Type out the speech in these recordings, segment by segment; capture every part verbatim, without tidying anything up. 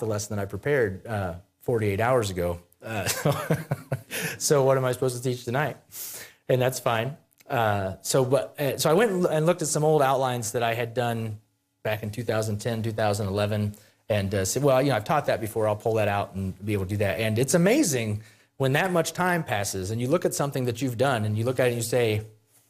the lesson that I prepared uh, forty-eight hours ago. Uh, so what am I supposed to teach tonight? And that's fine. Uh, so, but uh, so I went and looked at some old outlines that I had done back in two thousand ten, two thousand eleven, and uh, said, well, you know, I've taught that before. I'll pull that out and be able to do that. And it's amazing when that much time passes and you look at something that you've done and you look at it and you say,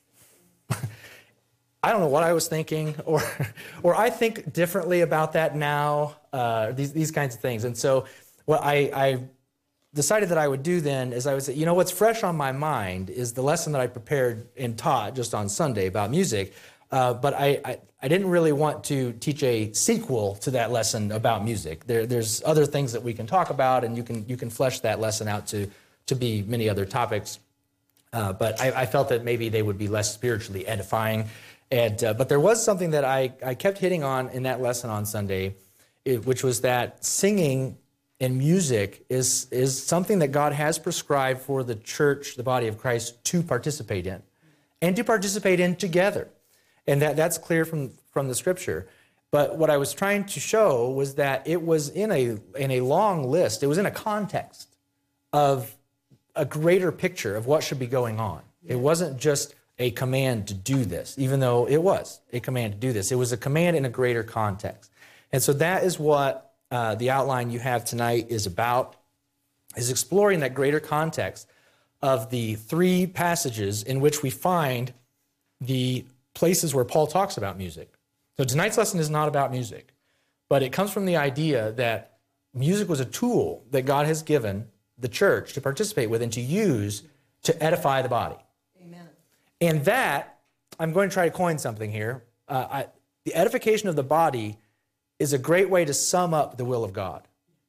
I don't know what I was thinking, or or I think differently about that now, uh, these these kinds of things. And so what I, I decided that I would do then is I would say, you know, what's fresh on my mind is the lesson that I prepared and taught just on Sunday about music, uh, but I, I, I didn't really want to teach a sequel to that lesson about music. There, there's other things that we can talk about, and you can you can flesh that lesson out to, to be many other topics, uh, but I, I felt that maybe they would be less spiritually edifying. And, uh, but there was something that I, I kept hitting on in that lesson on Sunday, it, which was that singing and music is, is something that God has prescribed for the church, the body of Christ, to participate in, and to participate in together. And that, that's clear from, from the Scripture. But what I was trying to show was that it was in a, in a long list, it was in a context of a greater picture of what should be going on. It wasn't just a command to do this, even though it was a command to do this. It was a command in a greater context. And so that is what uh, the outline you have tonight is about, is exploring that greater context of the three passages in which we find the places where Paul talks about music. So tonight's lesson is not about music, but it comes from the idea that music was a tool that God has given the church to participate with and to use to edify the body. And that, I'm going to try to coin something here. Uh, I, the edification of the body is a great way to sum up the will of God.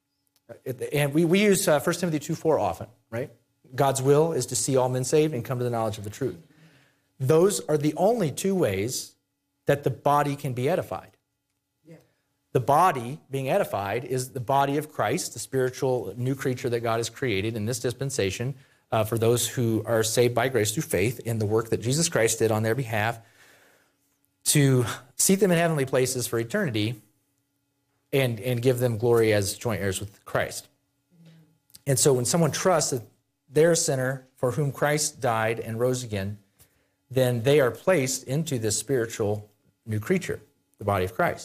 And we, we use uh, First Timothy two four often, right? God's will is to see all men saved and come to the knowledge of the truth. Those are the only two ways that the body can be edified. Yeah. The body being edified is the body of Christ, the spiritual new creature that God has created in this dispensation, Uh, for those who are saved by grace through faith in the work that Jesus Christ did on their behalf, to seat them in heavenly places for eternity and, and give them glory as joint heirs with Christ. Amen. And so when someone trusts that they're a sinner for whom Christ died and rose again, then they are placed into this spiritual new creature, the body of Christ.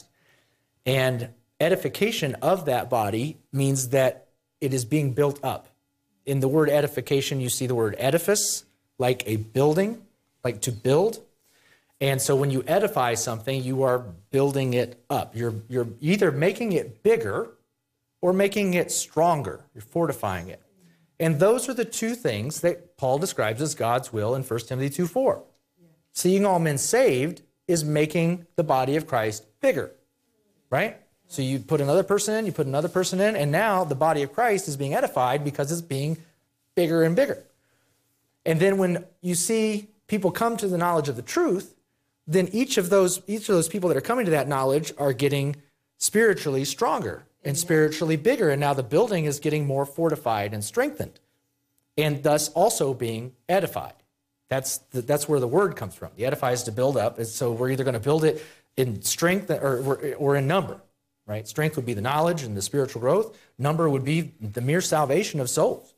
And edification of that body means that it is being built up. In the word edification, you see the word edifice, like a building, like to build. And so when you edify something, you are building it up. You're, you're either making it bigger or making it stronger. You're fortifying it. And those are the two things that Paul describes as God's will in First Timothy two four. Yeah. Seeing all men saved is making the body of Christ bigger, right? So you put another person in, you put another person in, and now the body of Christ is being edified because it's being bigger and bigger. And then when you see people come to the knowledge of the truth, then each of those each of those people that are coming to that knowledge are getting spiritually stronger and spiritually bigger. And now the building is getting more fortified and strengthened, and thus also being edified. That's the, that's where the word comes from. The edify is to build up. And so we're either going to build it in strength or, or in number, right? Strength would be the knowledge and the spiritual growth. Number would be the mere salvation of souls.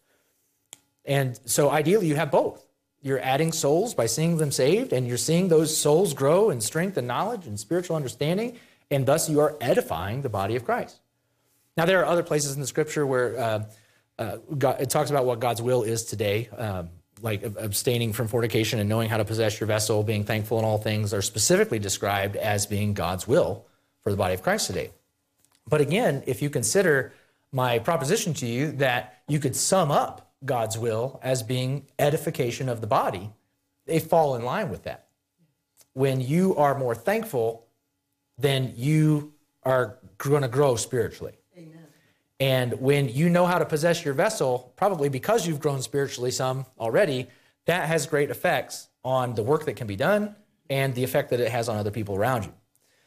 And so ideally you have both. You're adding souls by seeing them saved, and you're seeing those souls grow in strength and knowledge and spiritual understanding, and thus you are edifying the body of Christ. Now, there are other places in the Scripture where uh, uh, God, it talks about what God's will is today, um, like abstaining from fornication and knowing how to possess your vessel, being thankful in all things, are specifically described as being God's will for the body of Christ today. But again, if you consider my proposition to you that you could sum up God's will as being edification of the body, they fall in line with that. When you are more thankful, then you are going to grow spiritually. Amen. And when you know how to possess your vessel, probably because you've grown spiritually some already, that has great effects on the work that can be done and the effect that it has on other people around you.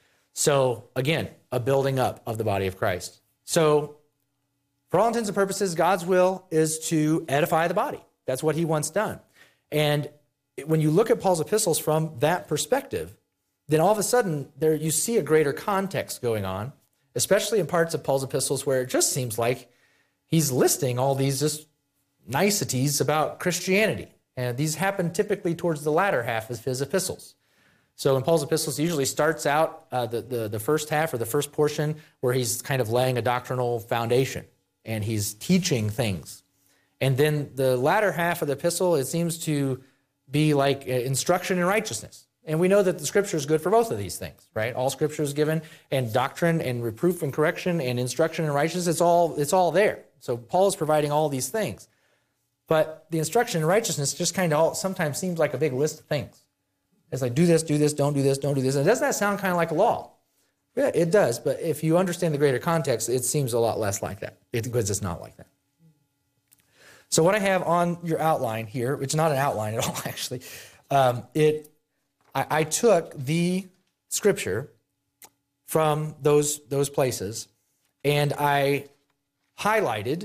So again, a building up of the body of Christ. So for all intents and purposes, God's will is to edify the body. That's what he wants done. And when you look at Paul's epistles from that perspective, then all of a sudden there you see a greater context going on especially in parts of Paul's epistles where it just seems like he's listing all these just niceties about Christianity. And these happen typically towards the latter half of his epistles. So in Paul's epistles, he usually starts out uh, the, the, the first half or the first portion where he's kind of laying a doctrinal foundation and he's teaching things. And then the latter half of the epistle, it seems to be like instruction in righteousness. And we know that the Scripture is good for both of these things, right? All Scripture is given, and doctrine and reproof and correction and instruction in righteousness, it's all, it's all there. So Paul is providing all these things. But the instruction in righteousness just kind of all, sometimes seems like a big list of things. It's like, do this, do this, don't do this, don't do this. And doesn't that sound kind of like a law? Yeah, it does. But if you understand the greater context, it seems a lot less like that. It, because it's not like that. So what I have on your outline here, which is not an outline at all, actually, um, it I, I took the Scripture from those, those places, and I highlighted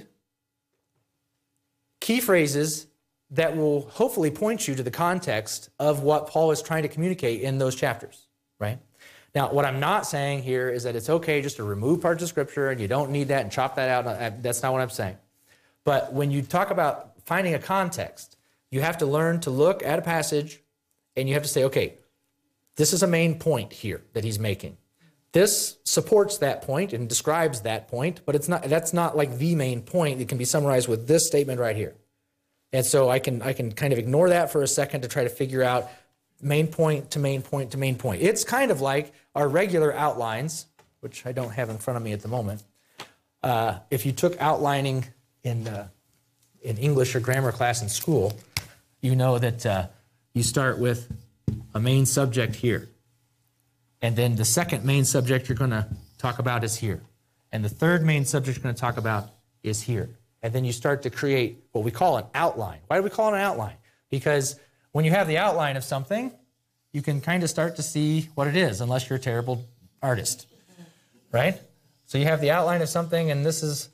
key phrases that will hopefully point you to the context of what Paul is trying to communicate in those chapters, right? Now, what I'm not saying here is that it's okay just to remove parts of Scripture and you don't need that and chop that out. That's not what I'm saying. But when you talk about finding a context, you have to learn to look at a passage and you have to say, okay, this is a main point here that he's making. This supports that point and describes that point, but it's not. That's not like the main point. It can be summarized with this statement right here. And so I can I can kind of ignore that for a second to try to figure out main point to main point to main point. It's kind of like our regular outlines, which I don't have in front of me at the moment. Uh, if you took outlining in uh, in English or grammar class in school, you know that uh, you start with a main subject here. And then the second main subject you're going to talk about is here. And the third main subject you're going to talk about is here. And then you start to create what we call an outline. Why do we call it an outline? Because when you have the outline of something, you can kind of start to see what it is, unless you're a terrible artist, right? So you have the outline of something, and this is,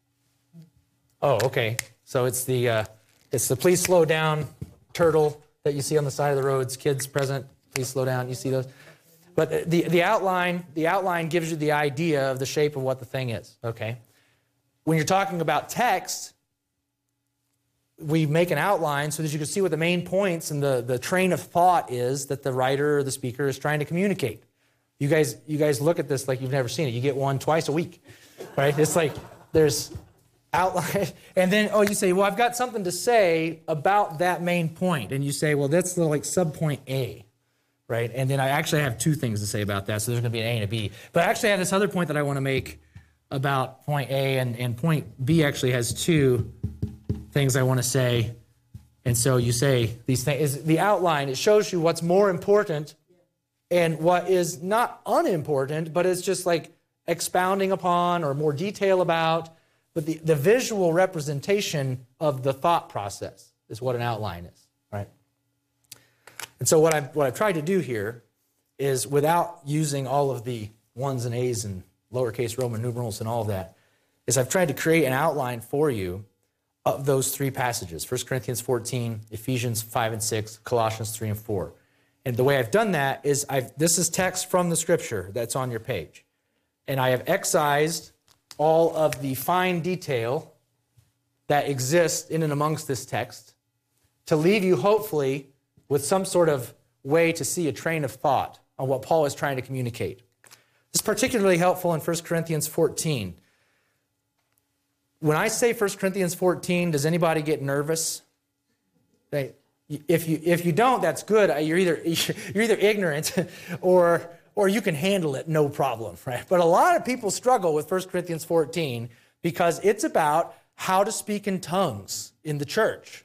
oh, okay. So it's the, uh, it's the please slow down turtle that you see on the side of the roads. Kids present, please slow down. You see those? But the, the outline, the outline gives you the idea of the shape of what the thing is, okay? When you're talking about text, we make an outline so that you can see what the main points and the, the train of thought is that the writer or the speaker is trying to communicate. You guys, you guys look at this like you've never seen it. You get one twice a week, right? It's like there's outline, and then, oh, you say, well, I've got something to say about that main point. And you say, well, that's the like subpoint A. Right? And then I actually have two things to say about that. So there's going to be an A and a B. But I actually have this other point that I want to make about point A, and, and point B actually has two things I want to say. And so you say these things. Is the outline, it shows you what's more important and what is not unimportant, but it's just like expounding upon or more detail about. But the, the visual representation of the thought process is what an outline is, right? And so what I've, what I've tried to do here is, without using all of the ones and A's and lowercase Roman numerals and all of that, is I've tried to create an outline for you of those three passages, First Corinthians fourteen, Ephesians five and six, Colossians three and four. And the way I've done that is, I've, this is text from the Scripture that's on your page. And I have excised all of the fine detail that exists in and amongst this text to leave you, hopefully, with some sort of way to see a train of thought on what Paul is trying to communicate. This is particularly helpful in First Corinthians fourteen. When I say First Corinthians fourteen, does anybody get nervous? They, if you if you don't, that's good. You're either you're either ignorant or or you can handle it no problem, right? But a lot of people struggle with First Corinthians fourteen because it's about how to speak in tongues in the church.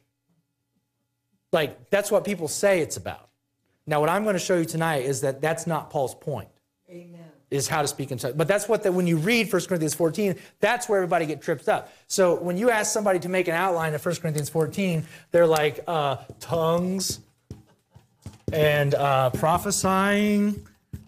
Like, that's what people say it's about. Now, what I'm going to show you tonight is that that's not Paul's point. Amen. Is how to speak in tongues. But that's what, the, when you read First Corinthians fourteen, that's where everybody gets tripped up. So when you ask somebody to make an outline of First Corinthians fourteen, they're like, uh, tongues and uh, prophesying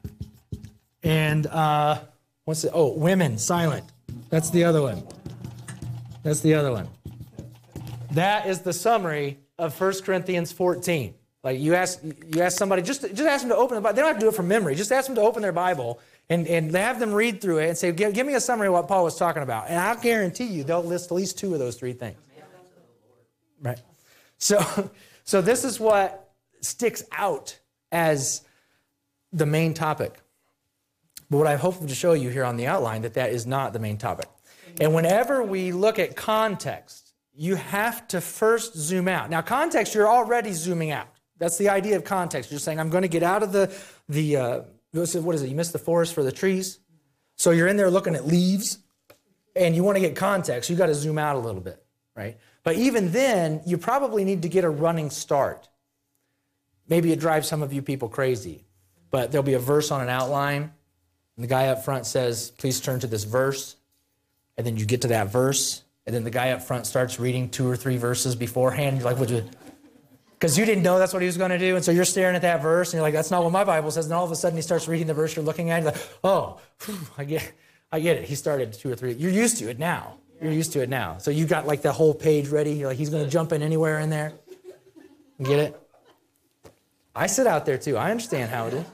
and, uh, what's it? Oh, women, silent. That's the other one. That's the other one. That is the summary of First Corinthians fourteen. Like, you ask you ask somebody, just, just ask them to open the Bible. They don't have to do it from memory. Just ask them to open their Bible and, and have them read through it and say, give, give me a summary of what Paul was talking about. And I'll guarantee you they'll list at least two of those three things. Right. So, so this is what sticks out as the main topic. But what I hope to show you here on the outline, that that is not the main topic. And whenever we look at context, you have to first zoom out. Now, context, you're already zooming out. That's the idea of context. You're saying, I'm going to get out of the, the uh, what is it? You missed the forest for the trees. So you're in there looking at leaves, and you want to get context. You got to zoom out a little bit, right? But even then, you probably need to get a running start. Maybe it drives some of you people crazy, but there'll be a verse on an outline, and the guy up front says, please turn to this verse. And then you get to that verse, and then the guy up front starts reading two or three verses beforehand. You're like, what you... Because you didn't know that's what he was going to do. And so you're staring at that verse, and you're like, that's not what my Bible says. And all of a sudden he starts reading the verse you're looking at. And you're like, oh, whew, I get I get it. He started two or three. You're used to it now. You're used to it now. So you got like the whole page ready. You're like, he's going to jump in anywhere in there. You get it? I sit out there too. I understand how it is.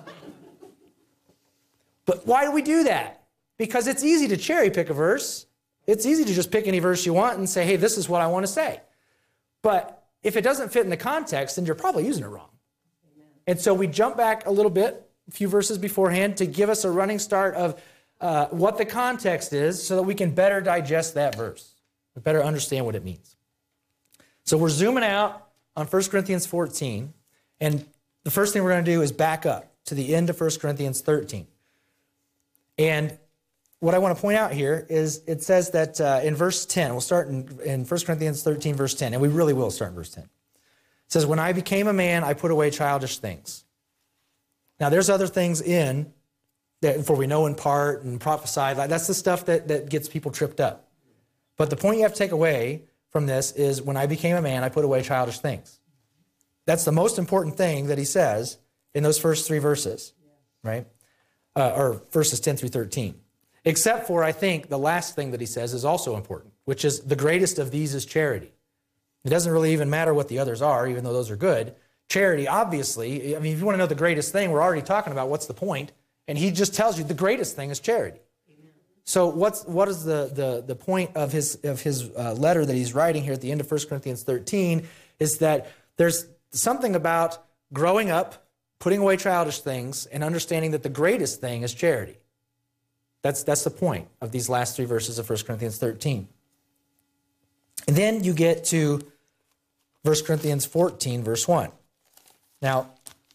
But why do we do that? Because it's easy to cherry pick a verse. It's easy to just pick any verse you want and say, hey, this is what I want to say. But if it doesn't fit in the context, then you're probably using it wrong. Amen. And so we jump back a little bit, a few verses beforehand, to give us a running start of uh, what the context is so that we can better digest that verse, better understand what it means. So we're zooming out on First Corinthians fourteen, and the first thing we're going to do is back up to the end of First Corinthians thirteen. And what I want to point out here is it says that uh, in verse ten, we'll start in, in First Corinthians thirteen, verse ten, and we really will start in verse ten. It says, when I became a man, I put away childish things. Now, there's other things in, that, for we know in part and prophesy. That's the stuff that, that gets people tripped up. But the point you have to take away from this is, when I became a man, I put away childish things. That's the most important thing that he says in those first three verses, right? Uh, or verses ten through thirteen. Except for, I think, the last thing that he says is also important, which is the greatest of these is charity. It doesn't really even matter what the others are, even though those are good. Charity, obviously, I mean, if you want to know the greatest thing, we're already talking about what's the point. And he just tells you the greatest thing is charity. Amen. So what's what is the, the, the point of his, of his uh, letter that he's writing here at the end of First Corinthians thirteen is that there's something about growing up, putting away childish things, and understanding that the greatest thing is charity. That's, that's the point of these last three verses of First Corinthians thirteen. And then you get to First Corinthians fourteen, verse one. Now,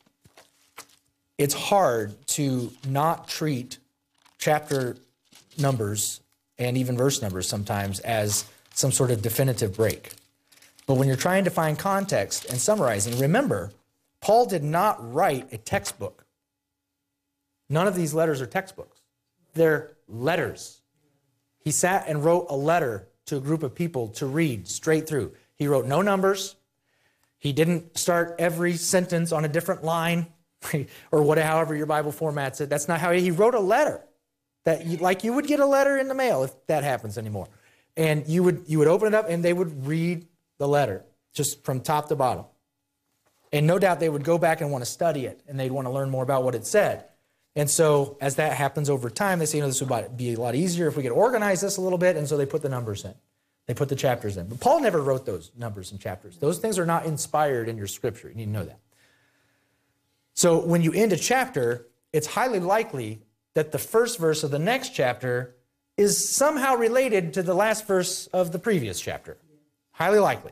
it's hard to not treat chapter numbers and even verse numbers sometimes as some sort of definitive break. But when you're trying to find context and summarizing, remember, Paul did not write a textbook. None of these letters are textbooks. They're letters. He sat and wrote a letter to a group of people to read straight through. He wrote no numbers. He didn't start every sentence on a different line or whatever, however your Bible formats it. That's not how he, he wrote a letter that you, like you would get a letter in the mail if that happens anymore. And you would, you would open it up and they would read the letter just from top to bottom. And no doubt they would go back and want to study it and they'd want to learn more about what it said. And so as that happens over time, they say, you know, this would be a lot easier if we could organize this a little bit. And so they put the numbers in. They put the chapters in. But Paul never wrote those numbers and chapters. Those things are not inspired in your scripture. You need to know that. So when you end a chapter, it's highly likely that the first verse of the next chapter is somehow related to the last verse of the previous chapter. Highly likely.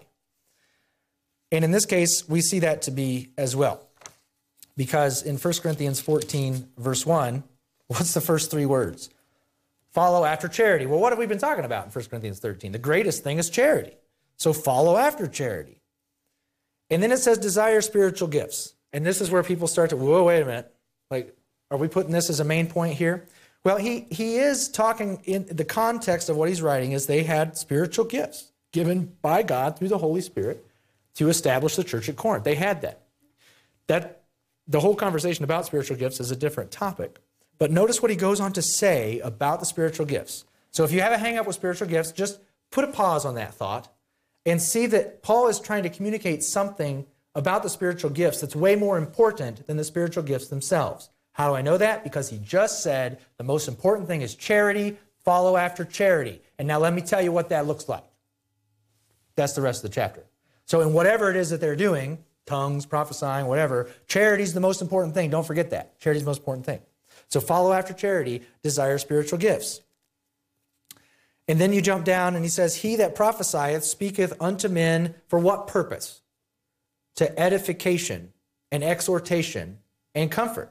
And in this case, we see that to be as well. Because in First Corinthians fourteen, verse one, what's the first three words? Follow after charity. Well, what have we been talking about in First Corinthians thirteen? The greatest thing is charity. So follow after charity. And then it says desire spiritual gifts. And this is where people start to, whoa, wait a minute. Like, are we putting this as a main point here? Well, he, he is talking in the context of what he's writing is they had spiritual gifts given by God through the Holy Spirit to establish the church at Corinth. They had that. That the whole conversation about spiritual gifts is a different topic. But notice what he goes on to say about the spiritual gifts. So if you have a hang up with spiritual gifts, just put a pause on that thought and see that Paul is trying to communicate something about the spiritual gifts that's way more important than the spiritual gifts themselves. How do I know that? Because he just said the most important thing is charity, follow after charity. And now let me tell you what that looks like. That's the rest of the chapter. So in whatever it is that they're doing, tongues, prophesying, whatever, charity is the most important thing. Don't forget that. Charity is the most important thing. So follow after charity, desire spiritual gifts. And then you jump down and he says, he that prophesieth speaketh unto men for what purpose? To edification and exhortation and comfort.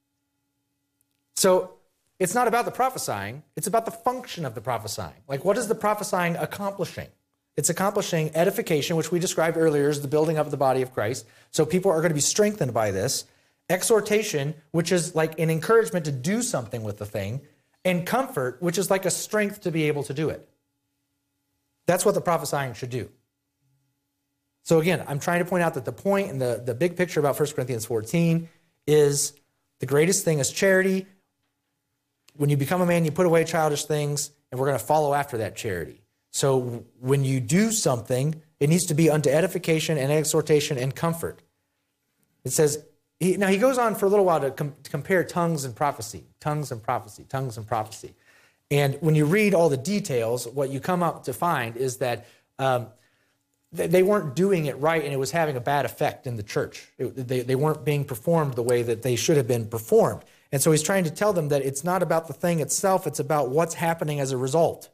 So it's not about the prophesying, it's about the function of the prophesying. Like, what is the prophesying accomplishing? It's accomplishing edification, which we described earlier as the building up of the body of Christ. So people are going to be strengthened by this. Exhortation, which is like an encouragement to do something with the thing. And comfort, which is like a strength to be able to do it. That's what the prophesying should do. So again, I'm trying to point out that the point and the, the big picture about First Corinthians fourteen is the greatest thing is charity. When you become a man, you put away childish things, and we're going to follow after that charity. So when you do something, it needs to be unto edification and exhortation and comfort. It says, he, now he goes on for a little while to, com- to compare tongues and prophecy, tongues and prophecy, tongues and prophecy. And when you read all the details, what you come up to find is that um, they, they weren't doing it right, and it was having a bad effect in the church. It, they, they weren't being performed the way that they should have been performed. And so he's trying to tell them that it's not about the thing itself, it's about what's happening as a result.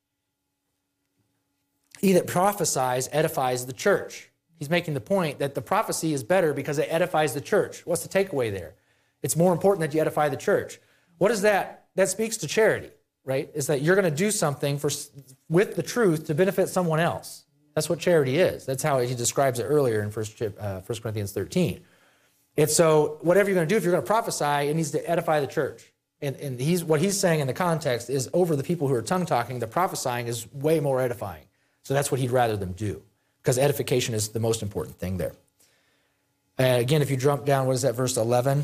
He that prophesies edifies the church. He's making the point that the prophecy is better because it edifies the church. What's the takeaway there? It's more important that you edify the church. What is that? That speaks to charity, right? Is that you're going to do something for, with the truth to benefit someone else. That's what charity is. That's how he describes it earlier in First Corinthians thirteen. And so whatever you're going to do, if you're going to prophesy, it needs to edify the church. And, and he's, what he's saying in the context is over the people who are tongue-talking, the prophesying is way more edifying. So that's what he'd rather them do, because edification is the most important thing there. Uh, again, if you jump down, what is that, verse eleven?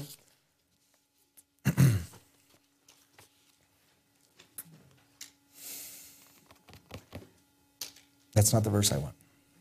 That's not the verse I want.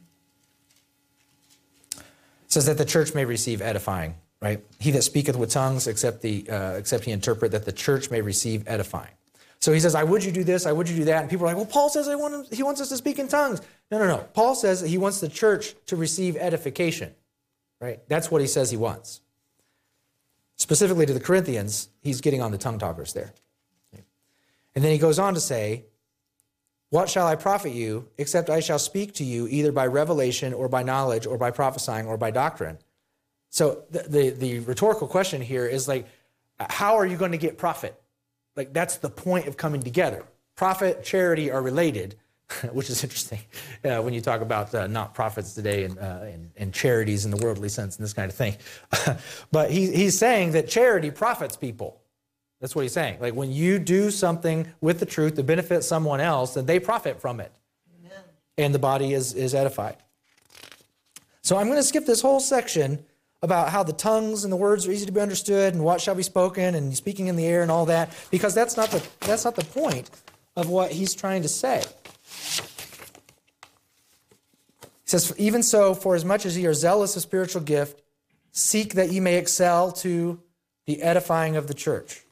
It says that the church may receive edifying, right? He that speaketh with tongues, except, the, uh, except he interpret, that the church may receive edifying. So he says, I would you do this, I would you do that. And people are like, well, Paul says I want him, he wants us to speak in tongues. No, no, no. Paul says that he wants the church to receive edification, right? That's what he says he wants. Specifically to the Corinthians, he's getting on the tongue talkers there. And then he goes on to say, what shall I profit you, except I shall speak to you either by revelation or by knowledge or by prophesying or by doctrine? So the, the, the rhetorical question here is like, how are you going to get profit? Like, that's the point of coming together. Profit, charity are related, which is interesting uh, when you talk about uh, not profits today and, uh, and, and charities in the worldly sense and this kind of thing. But he, he's saying that charity profits people. That's what he's saying. Like, when you do something with the truth to benefit someone else, then they profit from it. Amen. And the body is, is edified. So I'm going to skip this whole section about how the tongues and the words are easy to be understood and what shall be spoken and speaking in the air and all that, because that's not the, that's not the point of what he's trying to say. He says, even so, for as much as ye are zealous of spiritual gift, seek that ye may excel to the edifying of the church.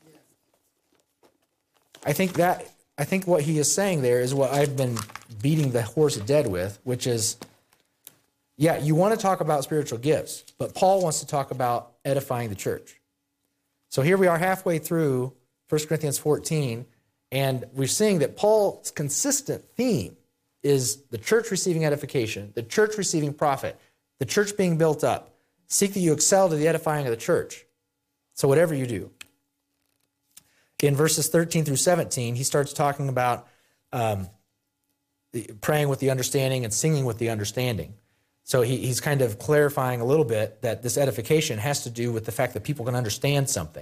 I think that, I think what he is saying there is what I've been beating the horse dead with, which is, yeah, you want to talk about spiritual gifts, but Paul wants to talk about edifying the church. So here we are halfway through First Corinthians fourteen, and we're seeing that Paul's consistent theme is the church receiving edification, the church receiving profit, the church being built up. Seek that you excel to the edifying of the church. So whatever you do. In verses thirteen through seventeen, he starts talking about um, praying with the understanding and singing with the understanding. So he, he's kind of clarifying a little bit that this edification has to do with the fact that people can understand something.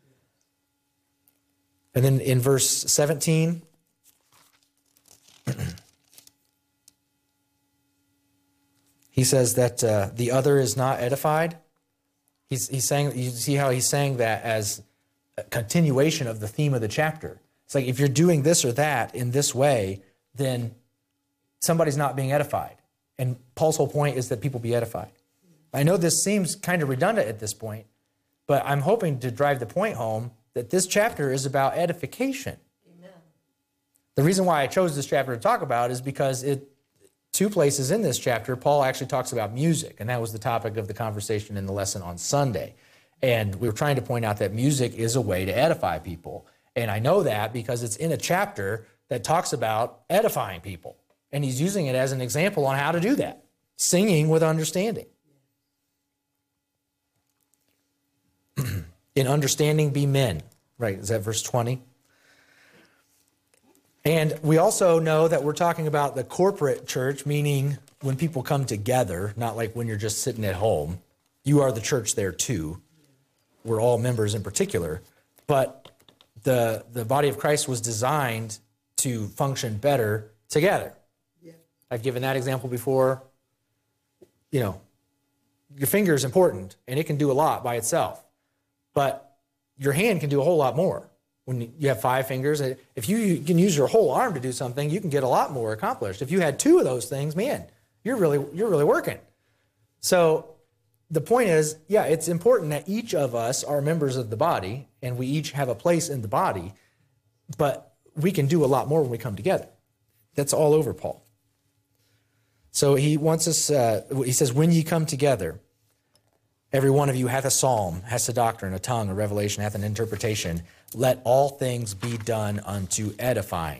And then in verse seventeen, he says that uh, the other is not edified. He's, he's saying, you see how he's saying that as a continuation of the theme of the chapter. It's like, if you're doing this or that in this way, then somebody's not being edified. And Paul's whole point is that people be edified. I know this seems kind of redundant at this point, But I'm hoping to drive the point home that this chapter is about edification. Amen. The reason why I chose this chapter to talk about is because it, two places in this chapter, Paul actually talks about music, and that was the topic of the conversation in the lesson on Sunday. And we were trying to point out that music is a way to edify people. And I know that because it's in a chapter that talks about edifying people. And he's using it as an example on how to do that. Singing with understanding. In understanding, be men. Right, is that verse twenty? And we also know that we're talking about the corporate church, meaning when people come together, not like when you're just sitting at home. You are the church there too. We're all members in particular. But the, the body of Christ was designed to function better together. Yeah. I've given that example before. You know, your finger is important, and it can do a lot by itself. But your hand can do a whole lot more. When you have five fingers, if you can use your whole arm to do something, you can get a lot more accomplished. If you had two of those things, man, you're really you're really working. So the point is, yeah, it's important that each of us are members of the body, and we each have a place in the body, but we can do a lot more when we come together. That's all over Paul. So he wants us, uh, he says, when ye come together, every one of you hath a psalm, hath a doctrine, a tongue, a revelation, hath an interpretation. Let all things be done unto edifying.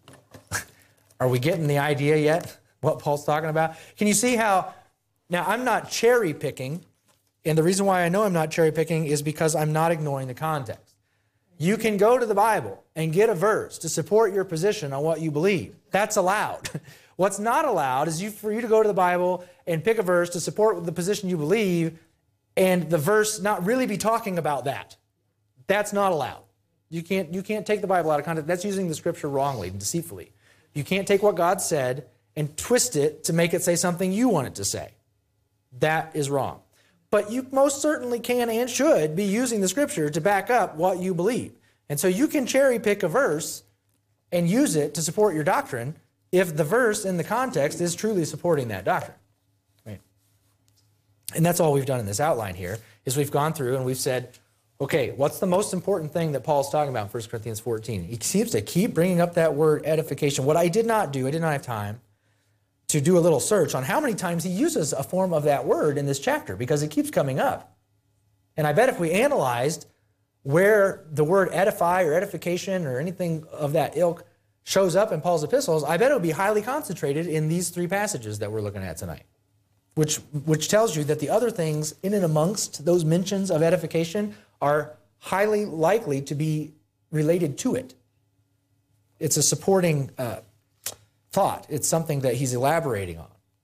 Are we getting the idea yet? What Paul's talking about? Can you see how, now I'm not cherry picking, and the reason why I know I'm not cherry picking is because I'm not ignoring the context. You can go to the Bible and get a verse to support your position on what you believe. That's allowed. What's not allowed is you, for you to go to the Bible and pick a verse to support the position you believe, and the verse not really be talking about that. That's not allowed. You can't, you can't take the Bible out of context. That's using the scripture wrongly and deceitfully. You can't take what God said and twist it to make it say something you want it to say. That is wrong. But you most certainly can and should be using the scripture to back up what you believe. And so you can cherry pick a verse and use it to support your doctrine if the verse in the context is truly supporting that doctrine. Right? And that's all we've done in this outline here, is we've gone through and we've said, okay, what's the most important thing that Paul's talking about in First Corinthians fourteen? He seems to keep bringing up that word edification. What I did not do, I did not have time to do a little search on how many times he uses a form of that word in this chapter, because it keeps coming up. And I bet if we analyzed where the word edify or edification or anything of that ilk shows up in Paul's epistles, I bet it would be highly concentrated in these three passages that we're looking at tonight, which, which tells you that the other things in and amongst those mentions of edification are highly likely to be related to it. It's a supporting uh, thought. It's something that he's elaborating on.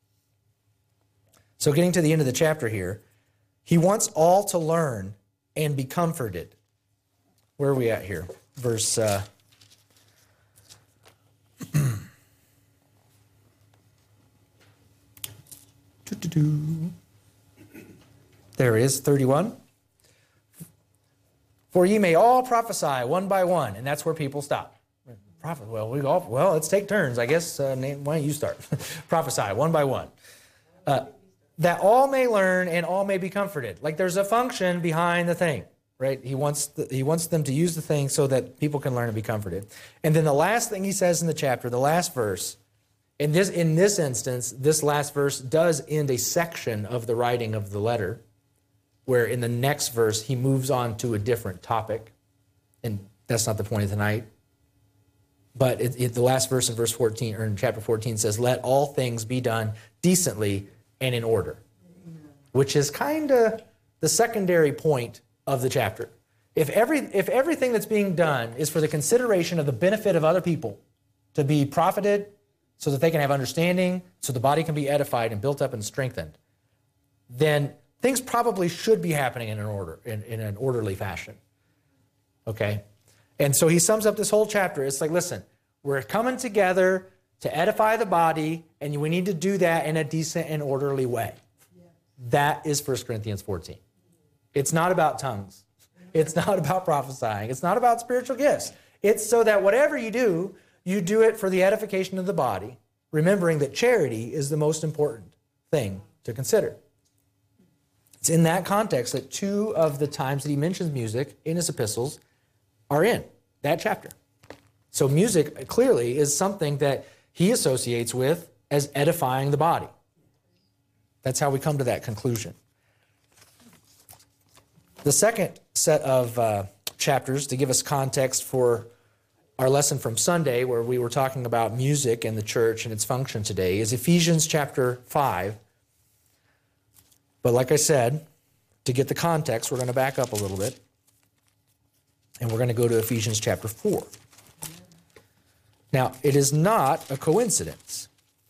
So getting to the end of the chapter here, he wants all to learn and be comforted. Where are we at here? Verse... Uh, there it is, thirty-one. For ye may all prophesy one by one, and that's where people stop. Prophet, well, we all, well, let's take turns, I guess. Uh, why don't you start? Prophesy one by one. Uh, that all may learn and all may be comforted. Like there's a function behind the thing, right? He wants the, he wants them to use the thing so that people can learn and be comforted. And then the last thing he says in the chapter, the last verse, in this in this instance, this last verse does end a section of the writing of the letter, where in the next verse he moves on to a different topic. And that's not the point of tonight. But it, it, the last verse in verse fourteen, or in chapter fourteen, says, "Let all things be done decently and in order," Amen. Which is kind of the secondary point of the chapter. If every if everything that's being done is for the consideration of the benefit of other people, to be profited, so that they can have understanding, so the body can be edified and built up and strengthened, then things probably should be happening in an order, in, in an orderly fashion. Okay? And so he sums up this whole chapter. It's like, listen, we're coming together to edify the body, and we need to do that in a decent and orderly way. Yeah. That is First Corinthians fourteen. It's not about tongues. It's not about prophesying. It's not about spiritual gifts. It's so that whatever you do, you do it for the edification of the body, remembering that charity is the most important thing to consider. It's in that context that two of the times that he mentions music in his epistles are in that chapter. So music clearly is something that he associates with as edifying the body. That's how we come to that conclusion. The second set of uh, chapters to give us context for our lesson from Sunday, where we were talking about music and the church and its function today, is Ephesians chapter five. But like I said, to get the context, we're going to back up a little bit, and we're going to go to Ephesians chapter four. Now, it is not a coincidence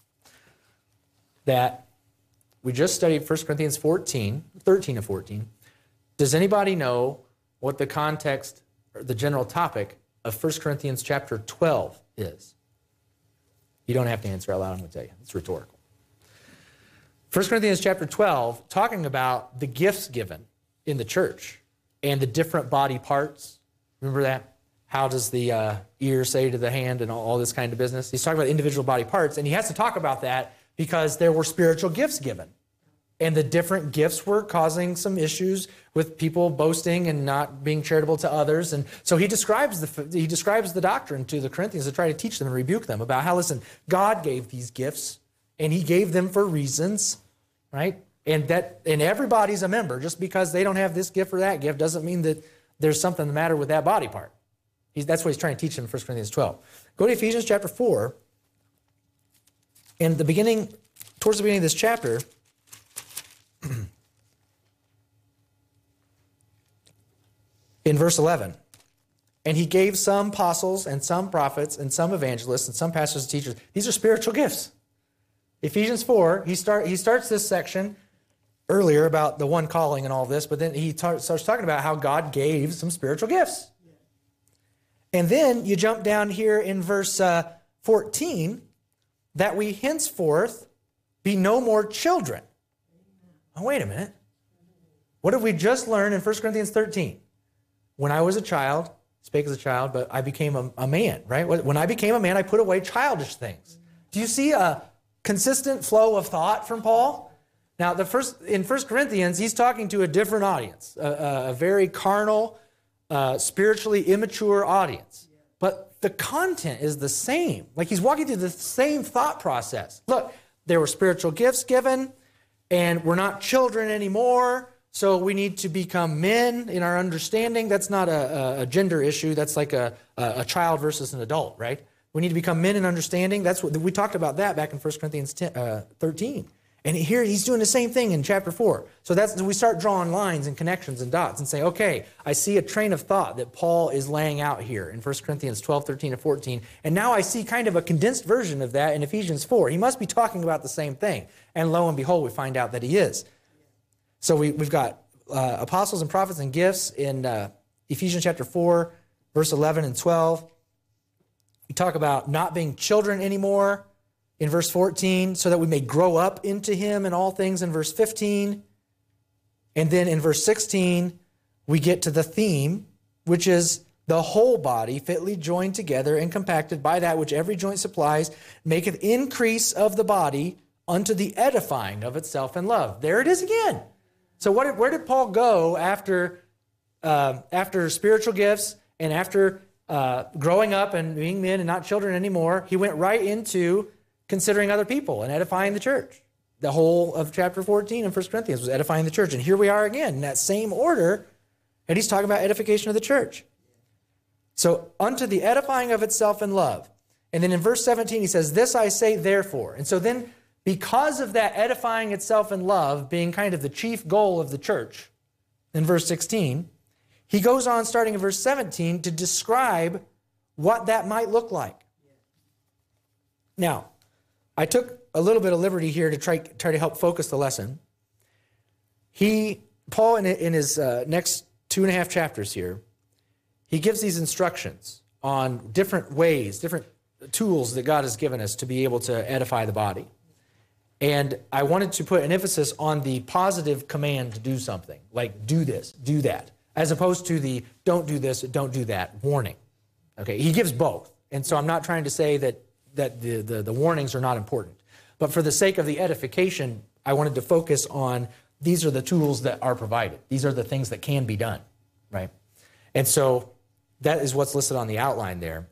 that we just studied First Corinthians fourteen, thirteen and fourteen. Does anybody know what the context, or the general topic of First Corinthians chapter twelve is? You don't have to answer out loud, I'm going to tell you. It's rhetorical. First Corinthians chapter twelve, talking about the gifts given in the church and the different body parts. Remember that? How does the uh, ear say to the hand and all, all this kind of business? He's talking about individual body parts, and he has to talk about that because there were spiritual gifts given. And the different gifts were causing some issues with people boasting and not being charitable to others. And so he describes the he describes the doctrine to the Corinthians to try to teach them and rebuke them about how, listen, God gave these gifts, and he gave them for reasons, right? And that and everybody's a member. Just because they don't have this gift or that gift doesn't mean that there's something the matter with that body part. He's, that's what he's trying to teach them in First Corinthians twelve. Go to Ephesians chapter four. And the beginning, towards the beginning of this chapter, in verse eleven, and he gave some apostles and some prophets and some evangelists and some pastors and teachers. These are spiritual gifts. Ephesians four, he, start, he starts this section earlier about the one calling and all this, but then he tar- starts talking about how God gave some spiritual gifts. And then you jump down here in verse uh, fourteen, that we henceforth be no more children. Oh, wait a minute. What have we just learned in First Corinthians thirteen? When I was a child, spake as a child, but I became a, a man, right? When I became a man, I put away childish things. Do you see a consistent flow of thought from Paul? Now, the first in First Corinthians, he's talking to a different audience, a, a very carnal, uh, spiritually immature audience. But the content is the same. Like he's walking through the same thought process. Look, there were spiritual gifts given, and we're not children anymore, so we need to become men in our understanding. That's not a, a gender issue. That's like a, a child versus an adult, right? We need to become men in understanding. That's what we talked about that back in First Corinthians thirteen. And here he's doing the same thing in chapter four. So that's we start drawing lines and connections and dots and say, okay, I see a train of thought that Paul is laying out here in First Corinthians twelve, thirteen, and fourteen. And now I see kind of a condensed version of that in Ephesians four. He must be talking about the same thing. And lo and behold, we find out that he is. So we, we've got uh, apostles and prophets and gifts in uh, Ephesians chapter four, verse eleven and twelve. We talk about not being children anymore in verse fourteen, so that we may grow up into him in all things in verse fifteen. And then in verse sixteen, we get to the theme, which is the whole body fitly joined together and compacted by that which every joint supplies, maketh increase of the body unto the edifying of itself in love. There it is again. So what did, where did Paul go after, uh, after spiritual gifts and after uh, growing up and being men and not children anymore? He went right into considering other people and edifying the church. The whole of chapter fourteen in First Corinthians was edifying the church. And here we are again in that same order, and he's talking about edification of the church. So, unto the edifying of itself in love. And then in verse seventeen, he says, this I say therefore. And so then, because of that edifying itself in love being kind of the chief goal of the church, in verse sixteen, he goes on starting in verse seventeen to describe what that might look like. Now, I took a little bit of liberty here to try, try to help focus the lesson. He, Paul, in, in his uh, next two and a half chapters here, he gives these instructions on different ways, different tools that God has given us to be able to edify the body. And I wanted to put an emphasis on the positive command to do something, like do this, do that, as opposed to the don't do this, don't do that warning. Okay, he gives both. And so I'm not trying to say that that the, the, the warnings are not important. But for the sake of the edification, I wanted to focus on these are the tools that are provided. These are the things that can be done, right? And so that is what's listed on the outline there.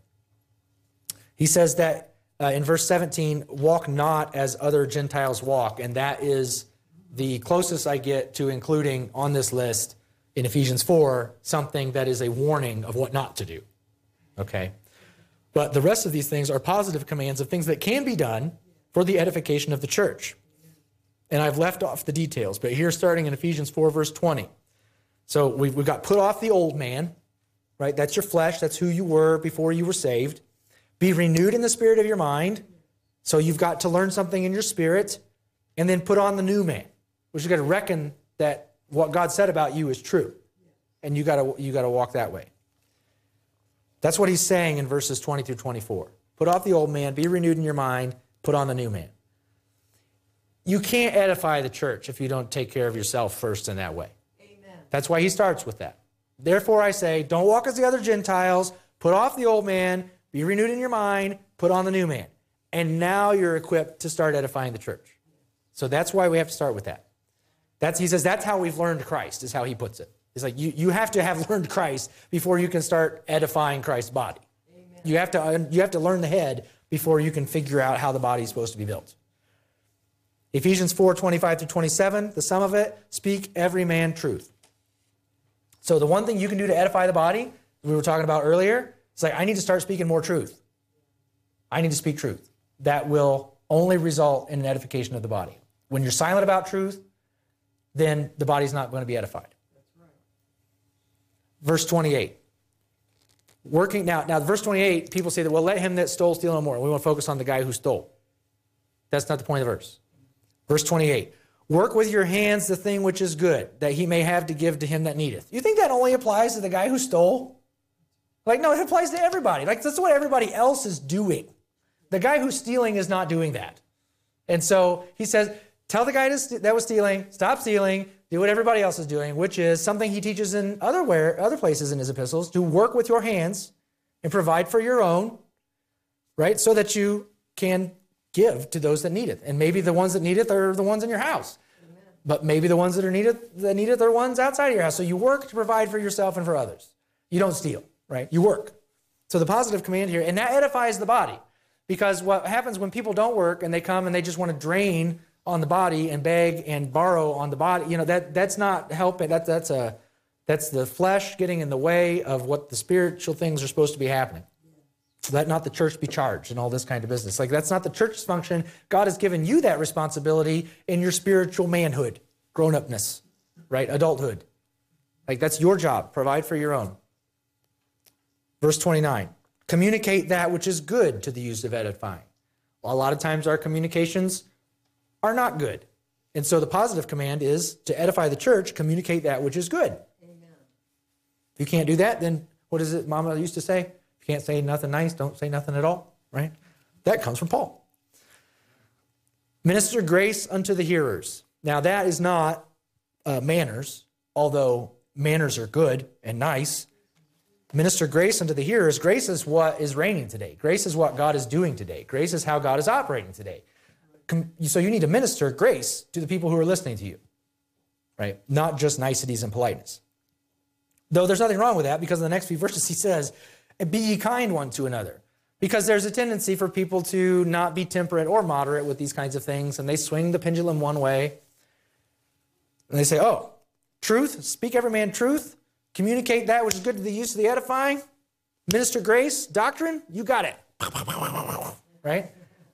He says that uh, in verse seventeen, walk not as other Gentiles walk. And that is the closest I get to including on this list in Ephesians four, something that is a warning of what not to do, okay? But the rest of these things are positive commands of things that can be done for the edification of the church. And I've left off the details, but here starting in Ephesians four, verse twenty. So we've, we've got put off the old man, right? That's your flesh. That's who you were before you were saved. Be renewed in the spirit of your mind. So you've got to learn something in your spirit, and then put on the new man, which is going to reckon that what God said about you is true. And you got to you got to walk that way. That's what he's saying in verses twenty through twenty-four. Put off the old man, be renewed in your mind, put on the new man. You can't edify the church if you don't take care of yourself first in that way. Amen. That's why he starts with that. Therefore I say, don't walk as the other Gentiles, put off the old man, be renewed in your mind, put on the new man. And now you're equipped to start edifying the church. So that's why we have to start with that. That's, he says that's how we've learned Christ, is how he puts it. It's like you, you have to have learned Christ before you can start edifying Christ's body. Amen. You have to, you have to learn the head before you can figure out how the body is supposed to be built. Ephesians four, twenty-five through twenty-seven, the sum of it, speak every man truth. So the one thing you can do to edify the body, we were talking about earlier, it's like I need to start speaking more truth. I need to speak truth. That will only result in an edification of the body. When you're silent about truth, then the body's not going to be edified. That's right. Verse twenty-eight. Working now, now verse twenty-eight, people say that, well, let him that stole steal no more. We want to focus on the guy who stole. That's not the point of the verse. Verse twenty-eight, work with your hands the thing which is good, that he may have to give to him that needeth. You think that only applies to the guy who stole? Like, no, it applies to everybody. Like, that's what everybody else is doing. The guy who's stealing is not doing that. And so he says, tell the guy to st- that was stealing, stop stealing, do what everybody else is doing, which is something he teaches in other, where, other places in his epistles, to work with your hands and provide for your own, right, so that you can give to those that need it. And maybe the ones that need it are the ones in your house. Amen. But maybe the ones that are needed, that need it are ones outside of your house. So you work to provide for yourself and for others. You don't steal, right? You work. So the positive command here, and that edifies the body. Because what happens when people don't work and they come and they just want to drain on the body and beg and borrow on the body, you know, that that's not helping. That, that's, a, that's the flesh getting in the way of what the spiritual things are supposed to be happening. Let not the church be charged and all this kind of business. Like, that's not the church's function. God has given you that responsibility in your spiritual manhood, grown-upness, right? Adulthood. Like, that's your job. Provide for your own. Verse twenty-nine, communicate that which is good to the use of edifying. Well, a lot of times our communications are not good. And so the positive command is to edify the church, communicate that which is good. Amen. If you can't do that, then what is it Mama used to say? If you can't say nothing nice, don't say nothing at all, right? That comes from Paul. Minister grace unto the hearers. Now that is not uh, manners, although manners are good and nice. Minister grace unto the hearers. Grace is what is reigning today. Grace is what God is doing today. Grace is how God is operating today. So you need to minister grace to the people who are listening to you, right? Not just niceties and politeness. Though there's nothing wrong with that, because in the next few verses he says, be ye kind one to another. Because there's a tendency for people to not be temperate or moderate with these kinds of things, and they swing the pendulum one way. And they say, oh, truth, speak every man truth, communicate that which is good to the use of the edifying, minister grace, doctrine, you got it. Right?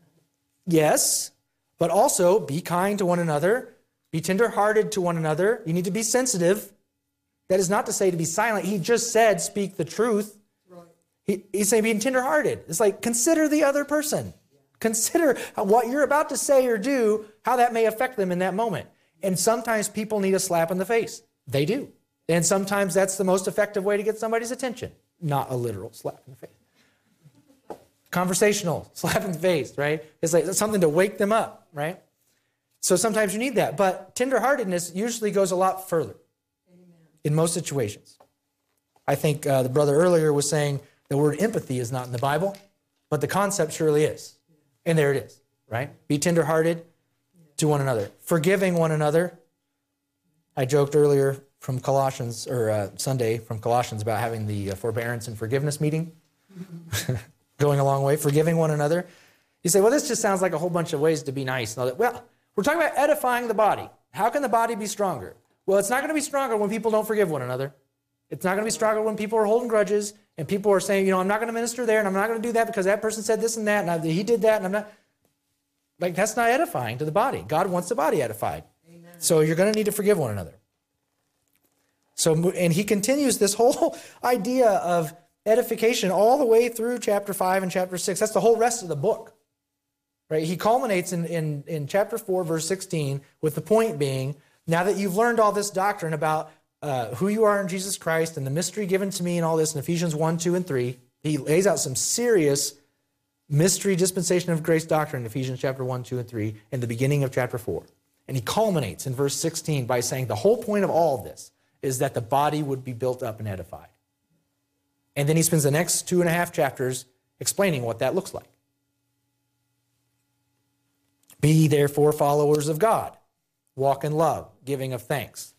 Yes, but also be kind to one another, be tenderhearted to one another. You need to be sensitive. That is not to say to be silent. He just said, speak the truth. He, he's saying being tenderhearted. It's like, consider the other person. Consider what you're about to say or do, how that may affect them in that moment. And sometimes people need a slap in the face. They do. And sometimes that's the most effective way to get somebody's attention. Not a literal slap in the face. Conversational slap in the face, right? It's like something to wake them up, right? So sometimes you need that. But tenderheartedness usually goes a lot further. Amen. In most situations. I think uh, the brother earlier was saying the word empathy is not in the Bible, but the concept surely is. And there it is, right? Be tenderhearted to one another, forgiving one another, I joked earlier from Colossians, or uh, Sunday from Colossians, about having the uh, forbearance and forgiveness meeting, going a long way, forgiving one another. You say, well, this just sounds like a whole bunch of ways to be nice and all that. Well, we're talking about edifying the body. How can the body be stronger? Well, it's not going to be stronger when people don't forgive one another. It's not going to be stronger when people are holding grudges and people are saying, you know, I'm not going to minister there and I'm not going to do that because that person said this and that and I, he did that and I'm not. Like, that's not edifying to the body. God wants the body edified. Amen. So you're going to need to forgive one another. So, and he continues this whole idea of edification all the way through chapter five and chapter six. That's the whole rest of the book. Right? He culminates in, in, in chapter four, verse sixteen, with the point being, now that you've learned all this doctrine about uh, who you are in Jesus Christ and the mystery given to me and all this in Ephesians one, two, and three, he lays out some serious mystery dispensation of grace doctrine in Ephesians chapter one, two, and three in the beginning of chapter four. And he culminates in verse sixteen by saying the whole point of all of this is that the body would be built up and edified. And then he spends the next two and a half chapters explaining what that looks like. Be therefore followers of God. Walk in love, giving of thanks.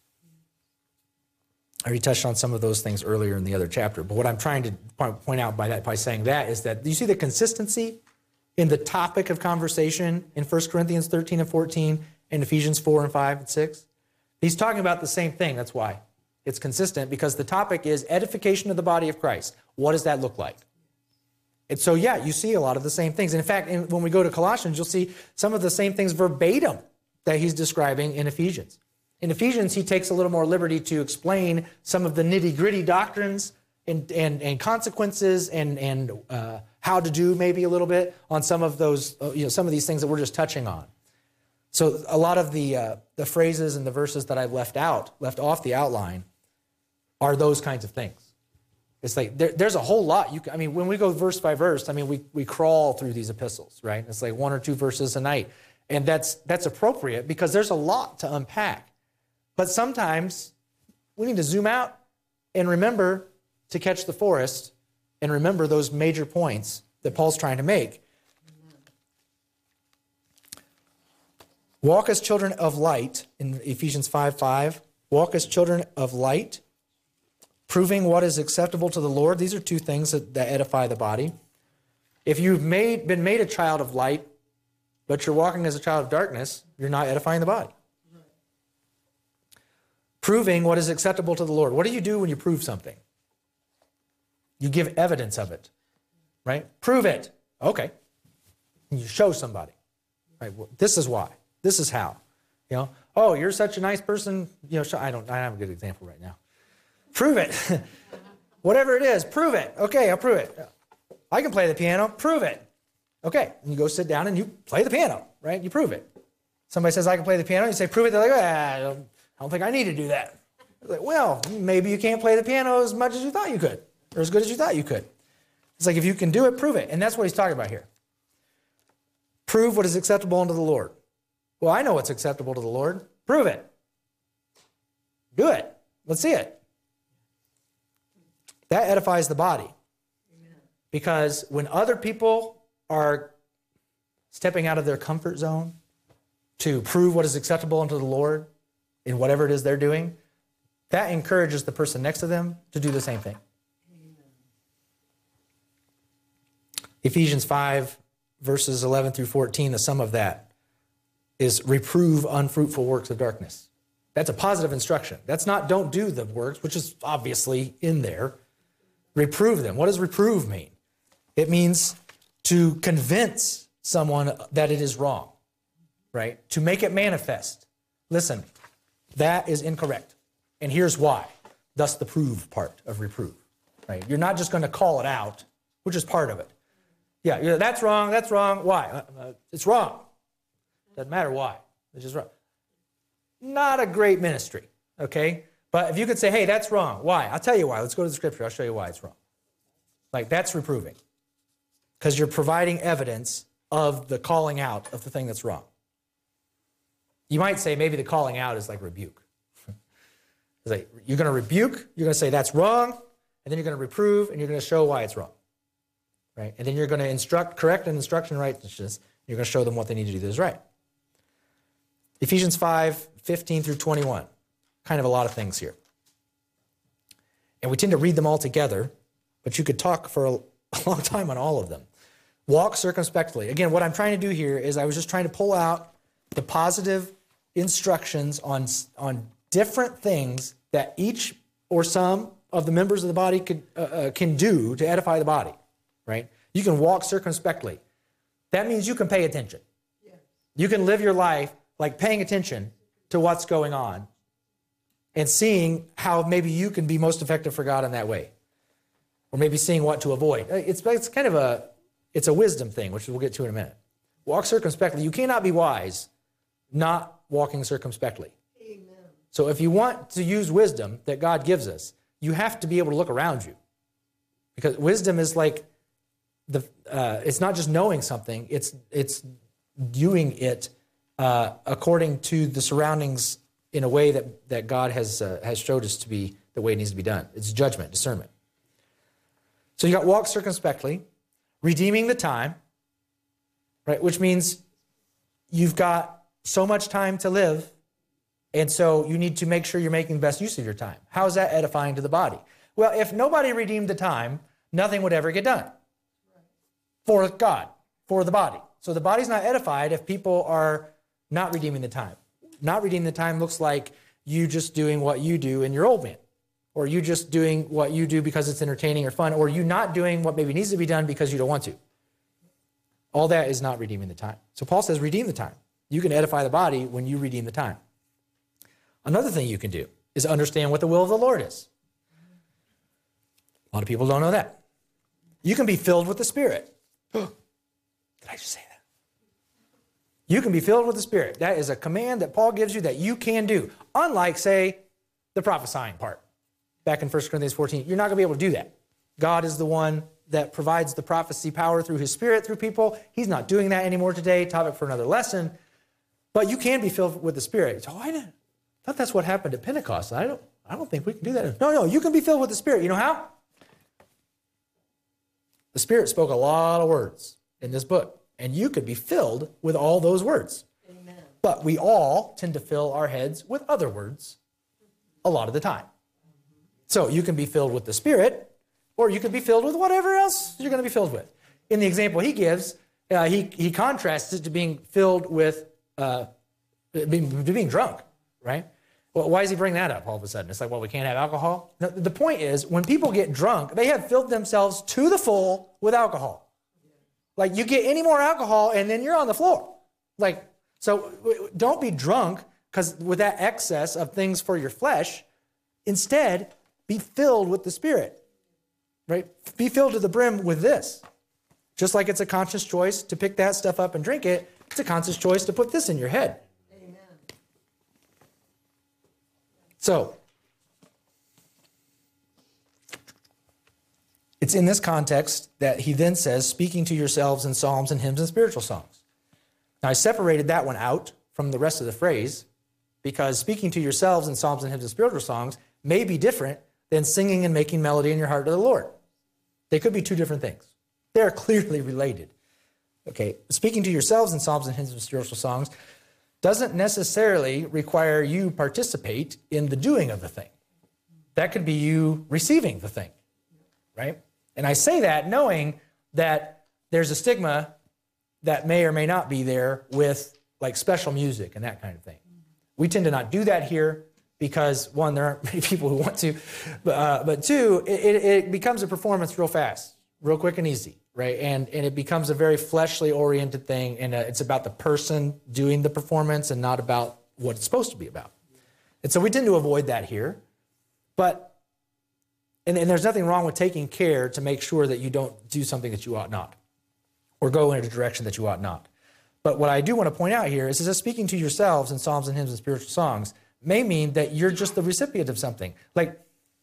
I already touched on some of those things earlier in the other chapter, but what I'm trying to point out by that, by saying that, is that, do you see the consistency in the topic of conversation in First Corinthians thirteen and fourteen and Ephesians four and five and six? He's talking about the same thing. That's why it's consistent, because the topic is edification of the body of Christ. What does that look like? And so, yeah, you see a lot of the same things. And in fact, in, when we go to Colossians, you'll see some of the same things verbatim that he's describing in Ephesians. In Ephesians, he takes a little more liberty to explain some of the nitty-gritty doctrines and, and, and consequences and, and uh, how to do maybe a little bit on some of those, uh, you know, some of these things that we're just touching on. So a lot of the uh, the phrases and the verses that I've left out, left off the outline, are those kinds of things. It's like there, there's a whole lot. You, can, I mean, when we go verse by verse, I mean, we we crawl through these epistles, right? It's like one or two verses a night, and that's that's appropriate because there's a lot to unpack. But sometimes we need to zoom out and remember to catch the forest and remember those major points that Paul's trying to make. Walk as children of light in Ephesians five five. Walk as children of light, proving what is acceptable to the Lord. These are two things that, that edify the body. If you've made, been made a child of light, but you're walking as a child of darkness, you're not edifying the body. Proving what is acceptable to the Lord. What do you do when you prove something? You give evidence of it, right? Prove it. Okay. You show somebody, right? Well, this is why. This is how. You know, oh, you're such a nice person. You know, I don't, I don't have a good example right now. Prove it. Whatever it is, prove it. Okay, I'll prove it. I can play the piano. Prove it. Okay. And you go sit down and you play the piano, right? You prove it. Somebody says, I can play the piano. You say, prove it. They're like, ah, I don't, I don't think I need to do that. Like, well, maybe you can't play the piano as much as you thought you could, or as good as you thought you could. It's like, if you can do it, prove it. And that's what he's talking about here. Prove what is acceptable unto the Lord. Well, I know what's acceptable to the Lord. Prove it. Do it. Let's see it. That edifies the body. Amen. Because when other people are stepping out of their comfort zone to prove what is acceptable unto the Lord in whatever it is they're doing, that encourages the person next to them to do the same thing. Amen. Ephesians five, verses eleven through fourteen, the sum of that is reprove unfruitful works of darkness. That's a positive instruction. That's not don't do the works, which is obviously in there. Reprove them. What does reprove mean? It means to convince someone that it is wrong, right? To make it manifest. Listen, that is incorrect. And here's why. Thus the prove part of reprove, right? You're not just going to call it out, which is part of it. Yeah, yeah, that's wrong, that's wrong. Why? Uh, uh, it's wrong. Doesn't matter why. It's just wrong. Not a great ministry, okay? But if you could say, hey, that's wrong. Why? I'll tell you why. Let's go to the scripture. I'll show you why it's wrong. Like, that's reproving. Because you're providing evidence of the calling out of the thing that's wrong. You might say maybe the calling out is like rebuke. It's like, you're going to rebuke, you're going to say that's wrong, and then you're going to reprove, and you're going to show why it's wrong. Right? And then you're going to instruct, correct an instruction righteousness. You're going to show them what they need to do that is right. Ephesians five, fifteen through twenty-one. kind of a lot of things here. And we tend to read them all together, but you could talk for a, a long time on all of them. Walk circumspectly. Again, what I'm trying to do here is I was just trying to pull out the positive instructions on, on different things that each or some of the members of the body could, uh, uh, can do to edify the body, right? You can walk circumspectly. That means you can pay attention. Yes. You can live your life like paying attention to what's going on and seeing how maybe you can be most effective for God in that way. Or maybe seeing what to avoid. It's, it's kind of a, it's a wisdom thing, which we'll get to in a minute. Walk circumspectly. You cannot be wise not walking circumspectly. Amen. So if you want to use wisdom that God gives us, you have to be able to look around you. Because wisdom is like, the uh, it's not just knowing something, it's, it's doing it uh, according to the surroundings in a way that, that God has, uh, has showed us to be the way it needs to be done. It's judgment, discernment. So you got walk circumspectly, redeeming the time, right? Which means you've got so much time to live, and so you need to make sure you're making the best use of your time. How is that edifying to the body? Well, if nobody redeemed the time, nothing would ever get done for God, for the body. So the body's not edified if people are not redeeming the time. Not redeeming the time looks like you just doing what you do in your old man, or you just doing what you do because it's entertaining or fun, or you not doing what maybe needs to be done because you don't want to. All that is not redeeming the time. So Paul says, redeem the time. You can edify the body when you redeem the time. Another thing you can do is understand what the will of the Lord is. A lot of people don't know that. You can be filled with the Spirit. Did I just say that? You can be filled with the Spirit. That is a command that Paul gives you that you can do. Unlike, say, the prophesying part. Back in First Corinthians fourteen, you're not going to be able to do that. God is the one that provides the prophecy power through his Spirit through people. He's not doing that anymore today. Topic for another lesson. But you can be filled with the Spirit. So, oh, I didn't, thought that's what happened at Pentecost. I don't, I don't think we can do that. No, no, you can be filled with the Spirit. You know how? The Spirit spoke a lot of words in this book, and you could be filled with all those words. Amen. But we all tend to fill our heads with other words a lot of the time. So you can be filled with the Spirit, or you can be filled with whatever else you're going to be filled with. In the example he gives, uh, he, he contrasts it to being filled with, uh, being, being drunk, right? Well, why does he bring that up all of a sudden? It's like, well, we can't have alcohol? No, the point is, when people get drunk, they have filled themselves to the full with alcohol. Like, you get any more alcohol, and then you're on the floor. Like, so don't be drunk, because with that excess of things for your flesh, instead, be filled with the Spirit, right? Be filled to the brim with this. Just like it's a conscious choice to pick that stuff up and drink it, it's a conscious choice to put this in your head. Amen. So, it's in this context that he then says, speaking to yourselves in psalms and hymns and spiritual songs. Now, I separated that one out from the rest of the phrase because speaking to yourselves in psalms and hymns and spiritual songs may be different than singing and making melody in your heart to the Lord. They could be two different things. They're clearly related. Okay, speaking to yourselves in psalms and hymns and spiritual songs doesn't necessarily require you participate in the doing of the thing. That could be you receiving the thing, right? And I say that knowing that there's a stigma that may or may not be there with like special music and that kind of thing. We tend to not do that here because, one, there aren't many people who want to, but, uh, but two, it, it becomes a performance real fast, real quick and easy, right? And, and it becomes a very fleshly oriented thing, and uh, it's about the person doing the performance and not about what it's supposed to be about. And so we tend to avoid that here, but And, and there's nothing wrong with taking care to make sure that you don't do something that you ought not, or go in a direction that you ought not. But what I do want to point out here is, is that speaking to yourselves in psalms and hymns and spiritual songs may mean that you're just the recipient of something. Like,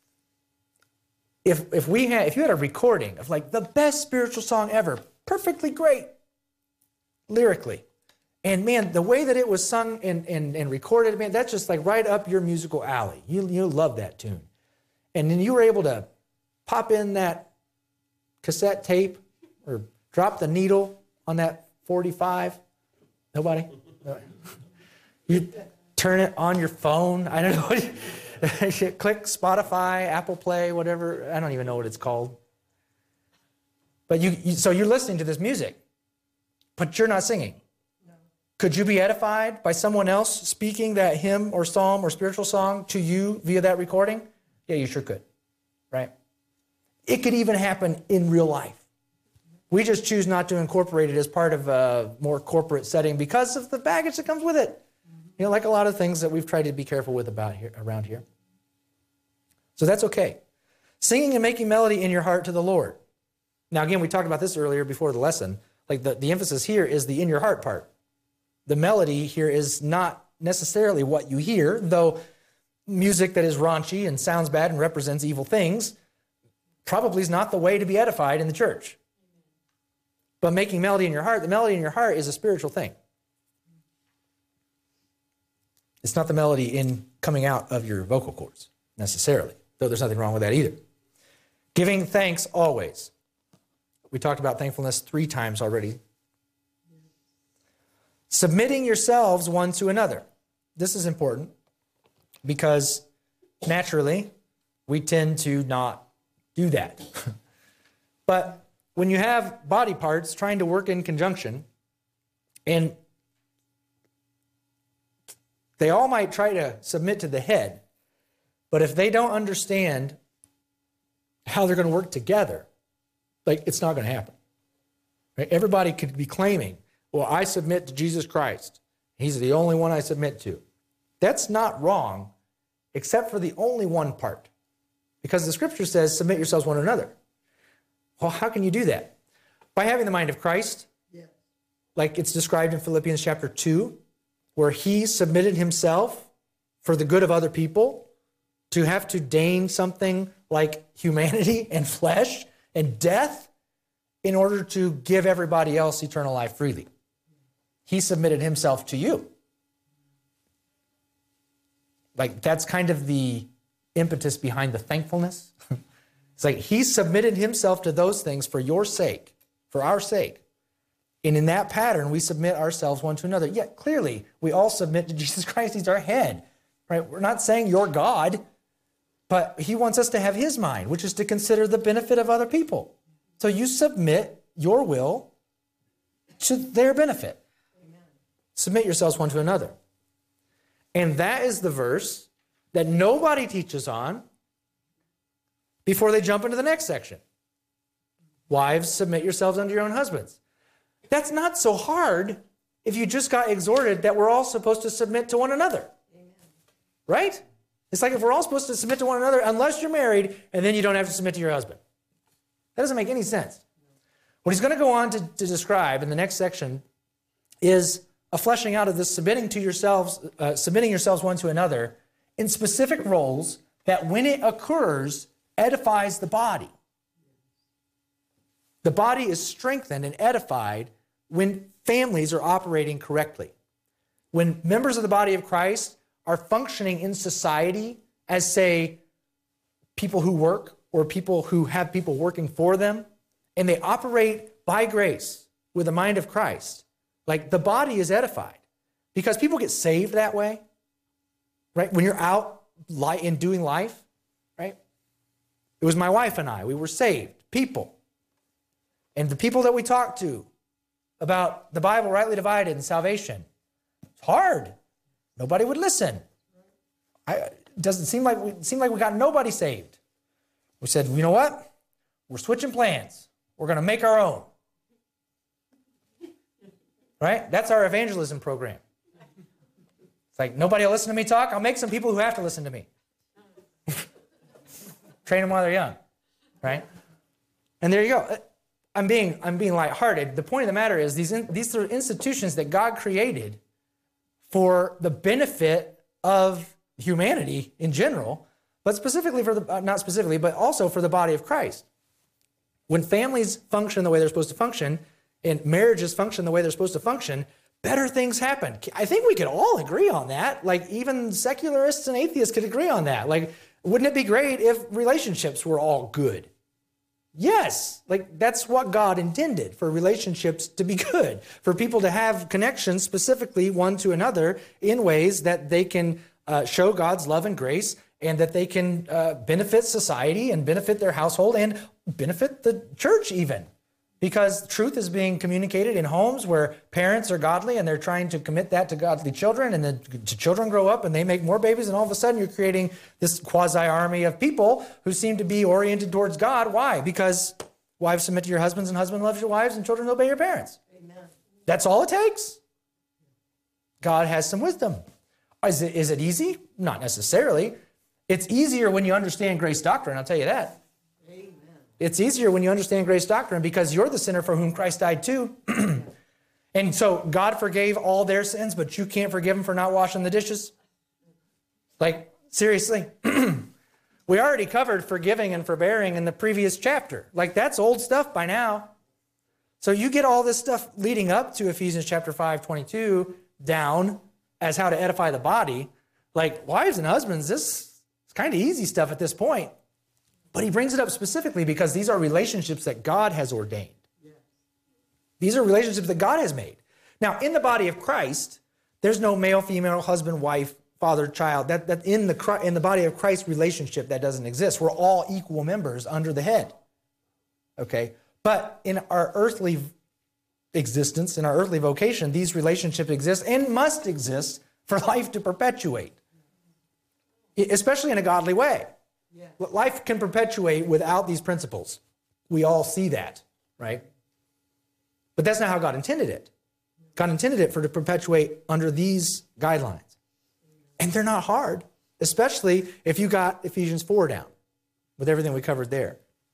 if if we had, if you had a recording of like the best spiritual song ever, perfectly great, lyrically, and man, the way that it was sung and, and, and recorded, man, that's just like right up your musical alley. You you love that tune. And then you were able to pop in that cassette tape or drop the needle on that forty-five. Nobody? You turn it on your phone. I don't know. Click Spotify, Apple Play, whatever. I don't even know what it's called. But you, you so you're listening to this music, but you're not singing. No. Could you be edified by someone else speaking that hymn or psalm or spiritual song to you via that recording? Yeah, you sure could, right? It could even happen in real life. We just choose not to incorporate it as part of a more corporate setting because of the baggage that comes with it. You know, like a lot of things that we've tried to be careful with about here, around here. So that's okay. Singing and making melody in your heart to the Lord. Now, again, we talked about this earlier before the lesson. Like the, the emphasis here is the in your heart part. The melody here is not necessarily what you hear, though music that is raunchy and sounds bad and represents evil things probably is not the way to be edified in the church. But making melody in your heart, the melody in your heart is a spiritual thing. It's not the melody in coming out of your vocal cords, necessarily, though there's nothing wrong with that either. Giving thanks always. We talked about thankfulness three times already. Submitting yourselves one to another. This is important because naturally we tend to not do that. But when you have body parts trying to work in conjunction, and they all might try to submit to the head, but if they don't understand how they're going to work together, like it's not going to happen. Right? Everybody could be claiming, well, I submit to Jesus Christ. He's the only one I submit to. That's not wrong, except for the only one part. Because the scripture says, submit yourselves one to another. Well, how can you do that? By having the mind of Christ, yeah. Like it's described in Philippians chapter two, where he submitted himself for the good of other people to have to deign something like humanity and flesh and death in order to give everybody else eternal life freely. He submitted himself to you. Like that's kind of the impetus behind the thankfulness. It's like he submitted himself to those things for your sake, for our sake. And in that pattern, we submit ourselves one to another. Yet clearly, we all submit to Jesus Christ. He's our head, right? We're not saying you're God, but he wants us to have his mind, which is to consider the benefit of other people. So you submit your will to their benefit. Amen. Submit yourselves one to another. And that is the verse that nobody teaches on before they jump into the next section. Wives, submit yourselves unto your own husbands. That's not so hard if you just got exhorted that we're all supposed to submit to one another. Amen. Right? It's like if we're all supposed to submit to one another unless you're married and then you don't have to submit to your husband. That doesn't make any sense. What he's going to go on to, to describe in the next section is a fleshing out of this submitting to yourselves, uh, submitting yourselves one to another in specific roles that when it occurs, edifies the body. The body is strengthened and edified when families are operating correctly. When members of the body of Christ are functioning in society as, say, people who work or people who have people working for them, and they operate by grace with the mind of Christ, like the body is edified because people get saved that way, right? When you're out in doing life, right? It was my wife and I, we were saved people. And the people that we talk to about the Bible rightly divided and salvation, it's hard. Nobody would listen. I, it doesn't seem like we seem like we got nobody saved. We said, you know what? We're switching plans. We're going to make our own. Right? That's our evangelism program. It's like, nobody will listen to me talk. I'll make some people who have to listen to me. Train them while they're young. Right? And there you go. I'm being, I'm being lighthearted. The point of the matter is these, in, these are institutions that God created for the benefit of humanity in general, but specifically for the, uh, not specifically, but also for the body of Christ. When families function the way they're supposed to function, and marriages function the way they're supposed to function, better things happen. I think we could all agree on that. Like even secularists and atheists could agree on that. Like, wouldn't it be great if relationships were all good? Yes, like that's what God intended, for relationships to be good, for people to have connections specifically one to another in ways that they can uh, show God's love and grace, and that they can uh, benefit society and benefit their household and benefit the church even. Because truth is being communicated in homes where parents are godly and they're trying to commit that to godly children, and then the children grow up and they make more babies, and all of a sudden you're creating this quasi-army of people who seem to be oriented towards God. Why? Because wives submit to your husbands and husband loves your wives and children obey your parents. Amen. That's all it takes. God has some wisdom. Is it, is it easy? Not necessarily. It's easier when you understand grace doctrine, I'll tell you that. It's easier when you understand grace doctrine, because you're the sinner for whom Christ died too. And so God forgave all their sins, but you can't forgive them for not washing the dishes? Like, seriously? We already covered forgiving and forbearing in the previous chapter. Like, that's old stuff by now. So you get all this stuff leading up to Ephesians chapter five, twenty-two down as how to edify the body. Like, wives and husbands, this is kind of easy stuff at this point. But he brings it up specifically because these are relationships that God has ordained. Yeah. These are relationships that God has made. Now, in the body of Christ, there's no male, female, husband, wife, father, child. That, that in the, in the body of Christ relationship, that doesn't exist. We're all equal members under the head. Okay? But in our earthly existence, in our earthly vocation, these relationships exist and must exist for life to perpetuate, especially in a godly way. Yeah. Life can perpetuate without these principles. We all see that, right? But that's not how God intended it. God intended it for to perpetuate under these guidelines. And they're not hard, especially if you got Ephesians four down with everything we covered there.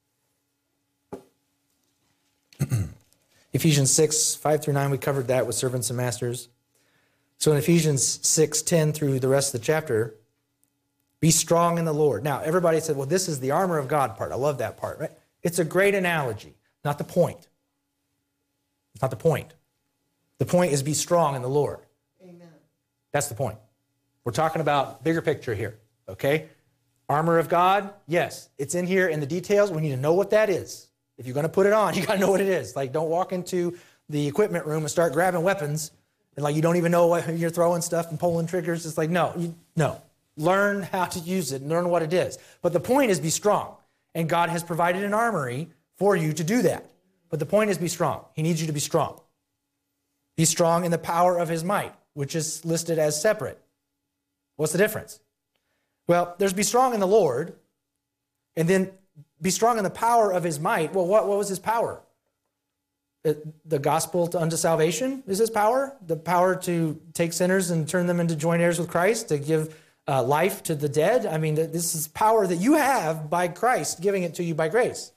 Ephesians six, five through nine, we covered that with servants and masters. So in Ephesians six, ten through the rest of the chapter, be strong in the Lord. Now, everybody said, well, this is the armor of God part. I love that part, right? It's a great analogy, not the point. It's not the point. The point is be strong in the Lord. Amen. That's the point. We're talking about bigger picture here, okay? Armor of God, yes, it's in here in the details. We need to know what that is. If you're going to put it on, you got to know what it is. Like, don't walk into the equipment room and start grabbing weapons, and like you don't even know what you're throwing stuff and pulling triggers. It's like, no, you, no. Learn how to use it, learn what it is. But the point is be strong. And God has provided an armory for you to do that. But the point is be strong. He needs you to be strong. Be strong in the power of his might, which is listed as separate. What's the difference? Well, there's be strong in the Lord, and then be strong in the power of his might. Well, what, what was his power? The gospel to, unto salvation is his power. The power to take sinners and turn them into joint heirs with Christ, to give Uh, life to the dead. I mean, this is power that you have by Christ giving it to you by grace.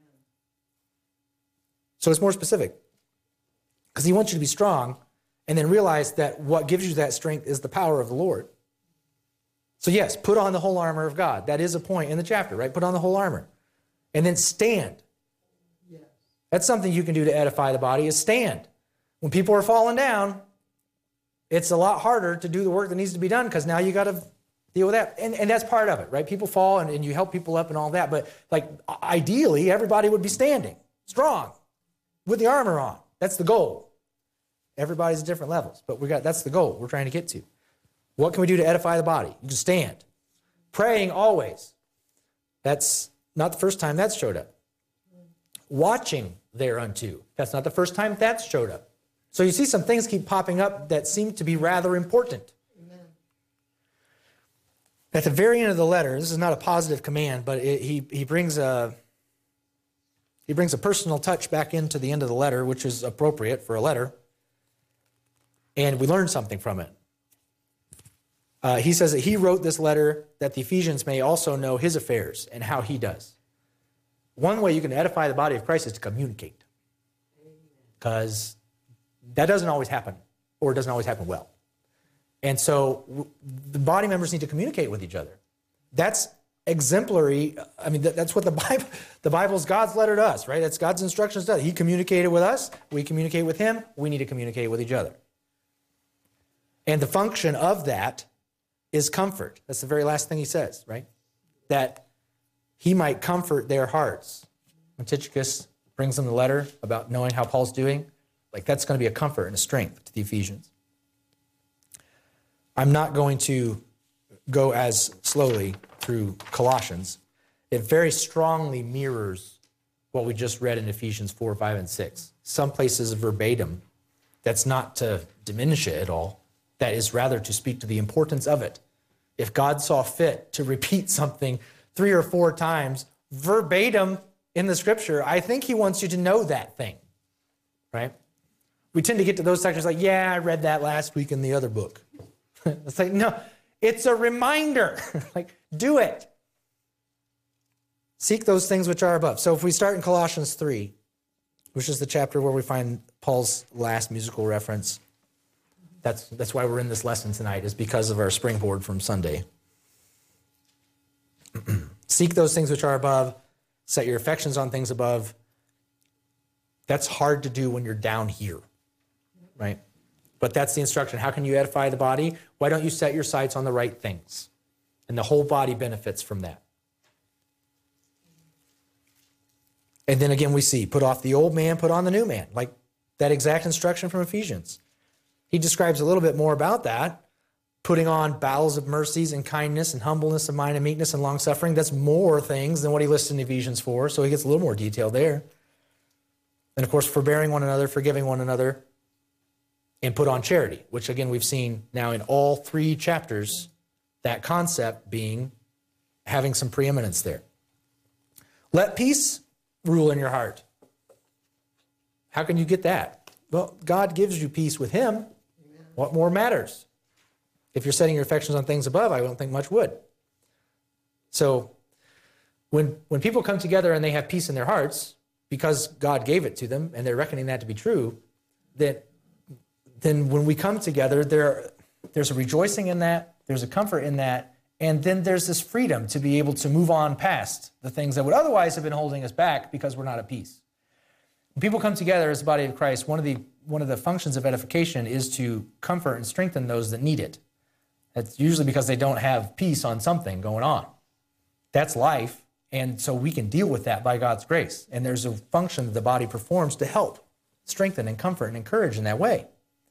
So it's more specific, because he wants you to be strong and then realize that what gives you that strength is the power of the Lord. So yes, put on the whole armor of God. That is a point in the chapter, right? Put on the whole armor and then stand. Yes. That's something you can do to edify the body, is stand. When people are falling down, it's a lot harder to do the work that needs to be done, because now you got to deal with that. And, and that's part of it, right? People fall and, and you help people up and all that. But like ideally, everybody would be standing strong with the armor on. That's the goal. Everybody's at different levels, but we got that's the goal we're trying to get to. What can we do to edify the body? You can stand. Praying always. That's not the first time that's showed up. Watching thereunto. That's not the first time that's showed up. So you see some things keep popping up that seem to be rather important. At the very end of the letter, this is not a positive command, but it, he, he, brings a, he brings a personal touch back into the end of the letter, which is appropriate for a letter. And we learn something from it. Uh, he says that he wrote this letter that the Ephesians may also know his affairs and how he does. One way you can edify the body of Christ is to communicate. Because that doesn't always happen, or it doesn't always happen well. And so the body members need to communicate with each other. That's exemplary. I mean, that's what the Bible, the Bible's God's letter to us, right? That's God's instructions to us. He communicated with us. We communicate with him. We need to communicate with each other. And the function of that is comfort. That's the very last thing he says, right? That he might comfort their hearts. when Tychicus brings them the letter about knowing how Paul's doing, like that's going to be a comfort and a strength to the Ephesians. I'm not going to go as slowly through Colossians. It very strongly mirrors what we just read in Ephesians four, five, and six. Some places verbatim. That's not to diminish it at all. That is rather to speak to the importance of it. If God saw fit to repeat something three or four times verbatim in the scripture, I think he wants you to know that thing, right? We tend to get to those sections like, yeah, I read that last week in the other book. It's like, no, it's a reminder. Like, do it. Seek those things which are above. So if we start in Colossians three, which is the chapter where we find Paul's last musical reference, that's, that's why we're in this lesson tonight, is because of our springboard from Sunday. Seek those things which are above. Set your affections on things above. That's hard to do when you're down here, right? But that's the instruction. How can you edify the body? Why don't you set your sights on the right things? And the whole body benefits from that. And then again, we see, put off the old man, put on the new man. Like that exact instruction from Ephesians. He describes a little bit more about that. Putting on bowels of mercies and kindness and humbleness of mind and meekness and long-suffering. That's more things than what he lists in Ephesians four, so he gets a little more detail there. And of course, forbearing one another, forgiving one another, and put on charity, which again, we've seen now in all three chapters, that concept being having some preeminence there. Let peace rule in your heart. How can you get that? Well, God gives you peace with him. Amen. What more matters? If you're setting your affections on things above, I don't think much would. So when, when people come together and they have peace in their hearts, because God gave it to them and they're reckoning that to be true, then, then when we come together, there, there's a rejoicing in that, there's a comfort in that, and then there's this freedom to be able to move on past the things that would otherwise have been holding us back because we're not at peace. When people come together as the body of Christ, one of the, one of the functions of edification is to comfort and strengthen those that need it. That's usually because they don't have peace on something going on. That's life, and so we can deal with that by God's grace. And there's a function that the body performs to help strengthen and comfort and encourage in that way.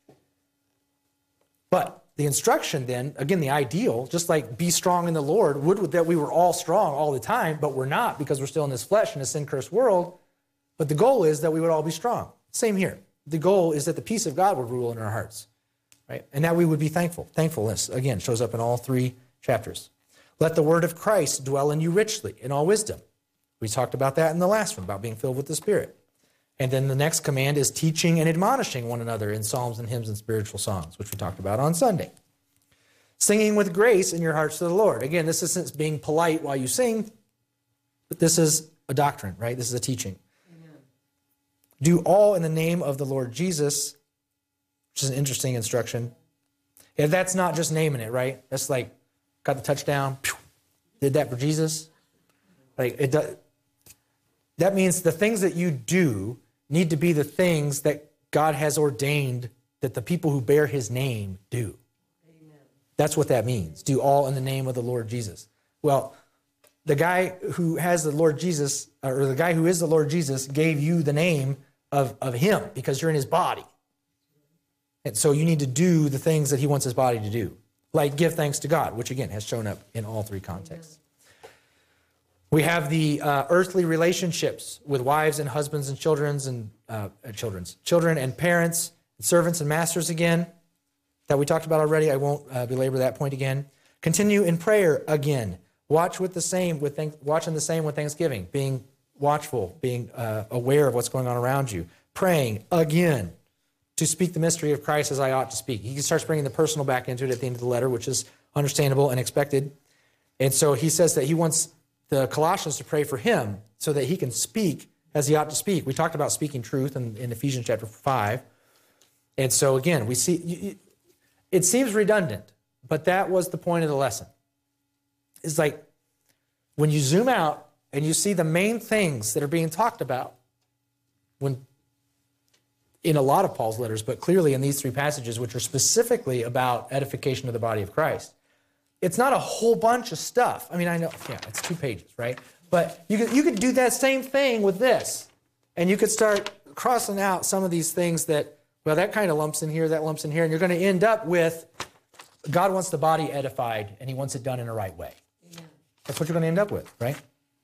But the instruction then, again, the ideal, just like be strong in the Lord, would that we were all strong all the time, but we're not because we're still in this flesh in a sin-cursed world. But the goal is that we would all be strong. Same here. The goal is that the peace of God would rule in our hearts, right? And that we would be thankful. Thankfulness, again, shows up in all three chapters. Let the word of Christ dwell in you richly in all wisdom. We talked about that in the last one, about being filled with the Spirit. And then the next command is teaching and admonishing one another in psalms and hymns and spiritual songs, which we talked about on Sunday. Singing with grace in your hearts to the Lord. Again, this isn't being polite while you sing, but this is a doctrine, right? This is a teaching. Amen. Do all in the name of the Lord Jesus, which is an interesting instruction. Yeah, that's not just naming it, right? That's like, got the touchdown, pew, did that for Jesus. Like it does. That means the things that you do need to be the things that God has ordained that the people who bear his name do. Amen. That's what that means. Do all in the name of the Lord Jesus. Well, the guy who has the Lord Jesus, or the guy who is the Lord Jesus, gave you the name of, of him because you're in his body. And so you need to do the things that he wants his body to do, like give thanks to God, which again has shown up in all three contexts. We have the uh, earthly relationships with wives and husbands and children's and uh, children's children and parents, and servants and masters again, that we talked about already. I won't uh, belabor that point again. Continue in prayer again. Watch with the same with thank, watching the same with thanksgiving, being watchful, being uh, aware of what's going on around you. Praying again to speak the mystery of Christ as I ought to speak. He starts bringing the personal back into it at the end of the letter, which is understandable and expected. And so he says that he wants the Colossians to pray for him so that he can speak as he ought to speak. We talked about speaking truth in, in Ephesians chapter five. And so again, we see, it seems redundant, but that was the point of the lesson. It's like when you zoom out and you see the main things that are being talked about when in a lot of Paul's letters, but clearly in these three passages, which are specifically about edification of the body of Christ, it's not a whole bunch of stuff. I mean, I know, yeah, it's two pages, right? But you could, you could do that same thing with this. And you could start crossing out some of these things that, well, that kind of lumps in here, that lumps in here. And you're going to end up with, God wants the body edified, and he wants it done in a right way. Yeah. That's what you're going to end up with, right?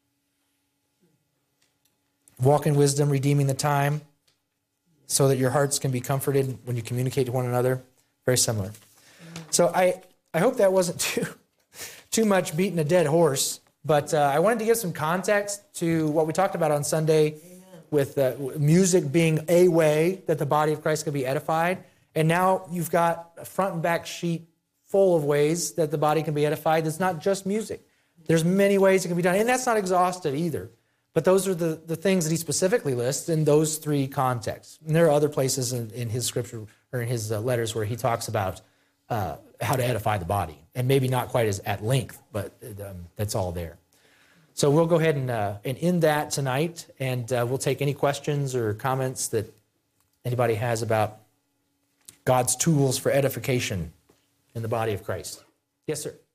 Walk in wisdom, redeeming the time, so that your hearts can be comforted when you communicate to one another. Very similar. So I, I hope that wasn't too, too much beating a dead horse, but uh, I wanted to give some context to what we talked about on Sunday with uh, music being a way that the body of Christ can be edified. And now you've got a front and back sheet full of ways that the body can be edified. It's not just music. There's many ways it can be done. And that's not exhaustive either. But those are the, the things that he specifically lists in those three contexts. And there are other places in, in his scripture or in his uh, letters where he talks about uh, how to edify the body. And maybe not quite as at length, but um, that's all there. So we'll go ahead and, uh, and end that tonight. And uh, we'll take any questions or comments that anybody has about God's tools for edification in the body of Christ. Yes, sir.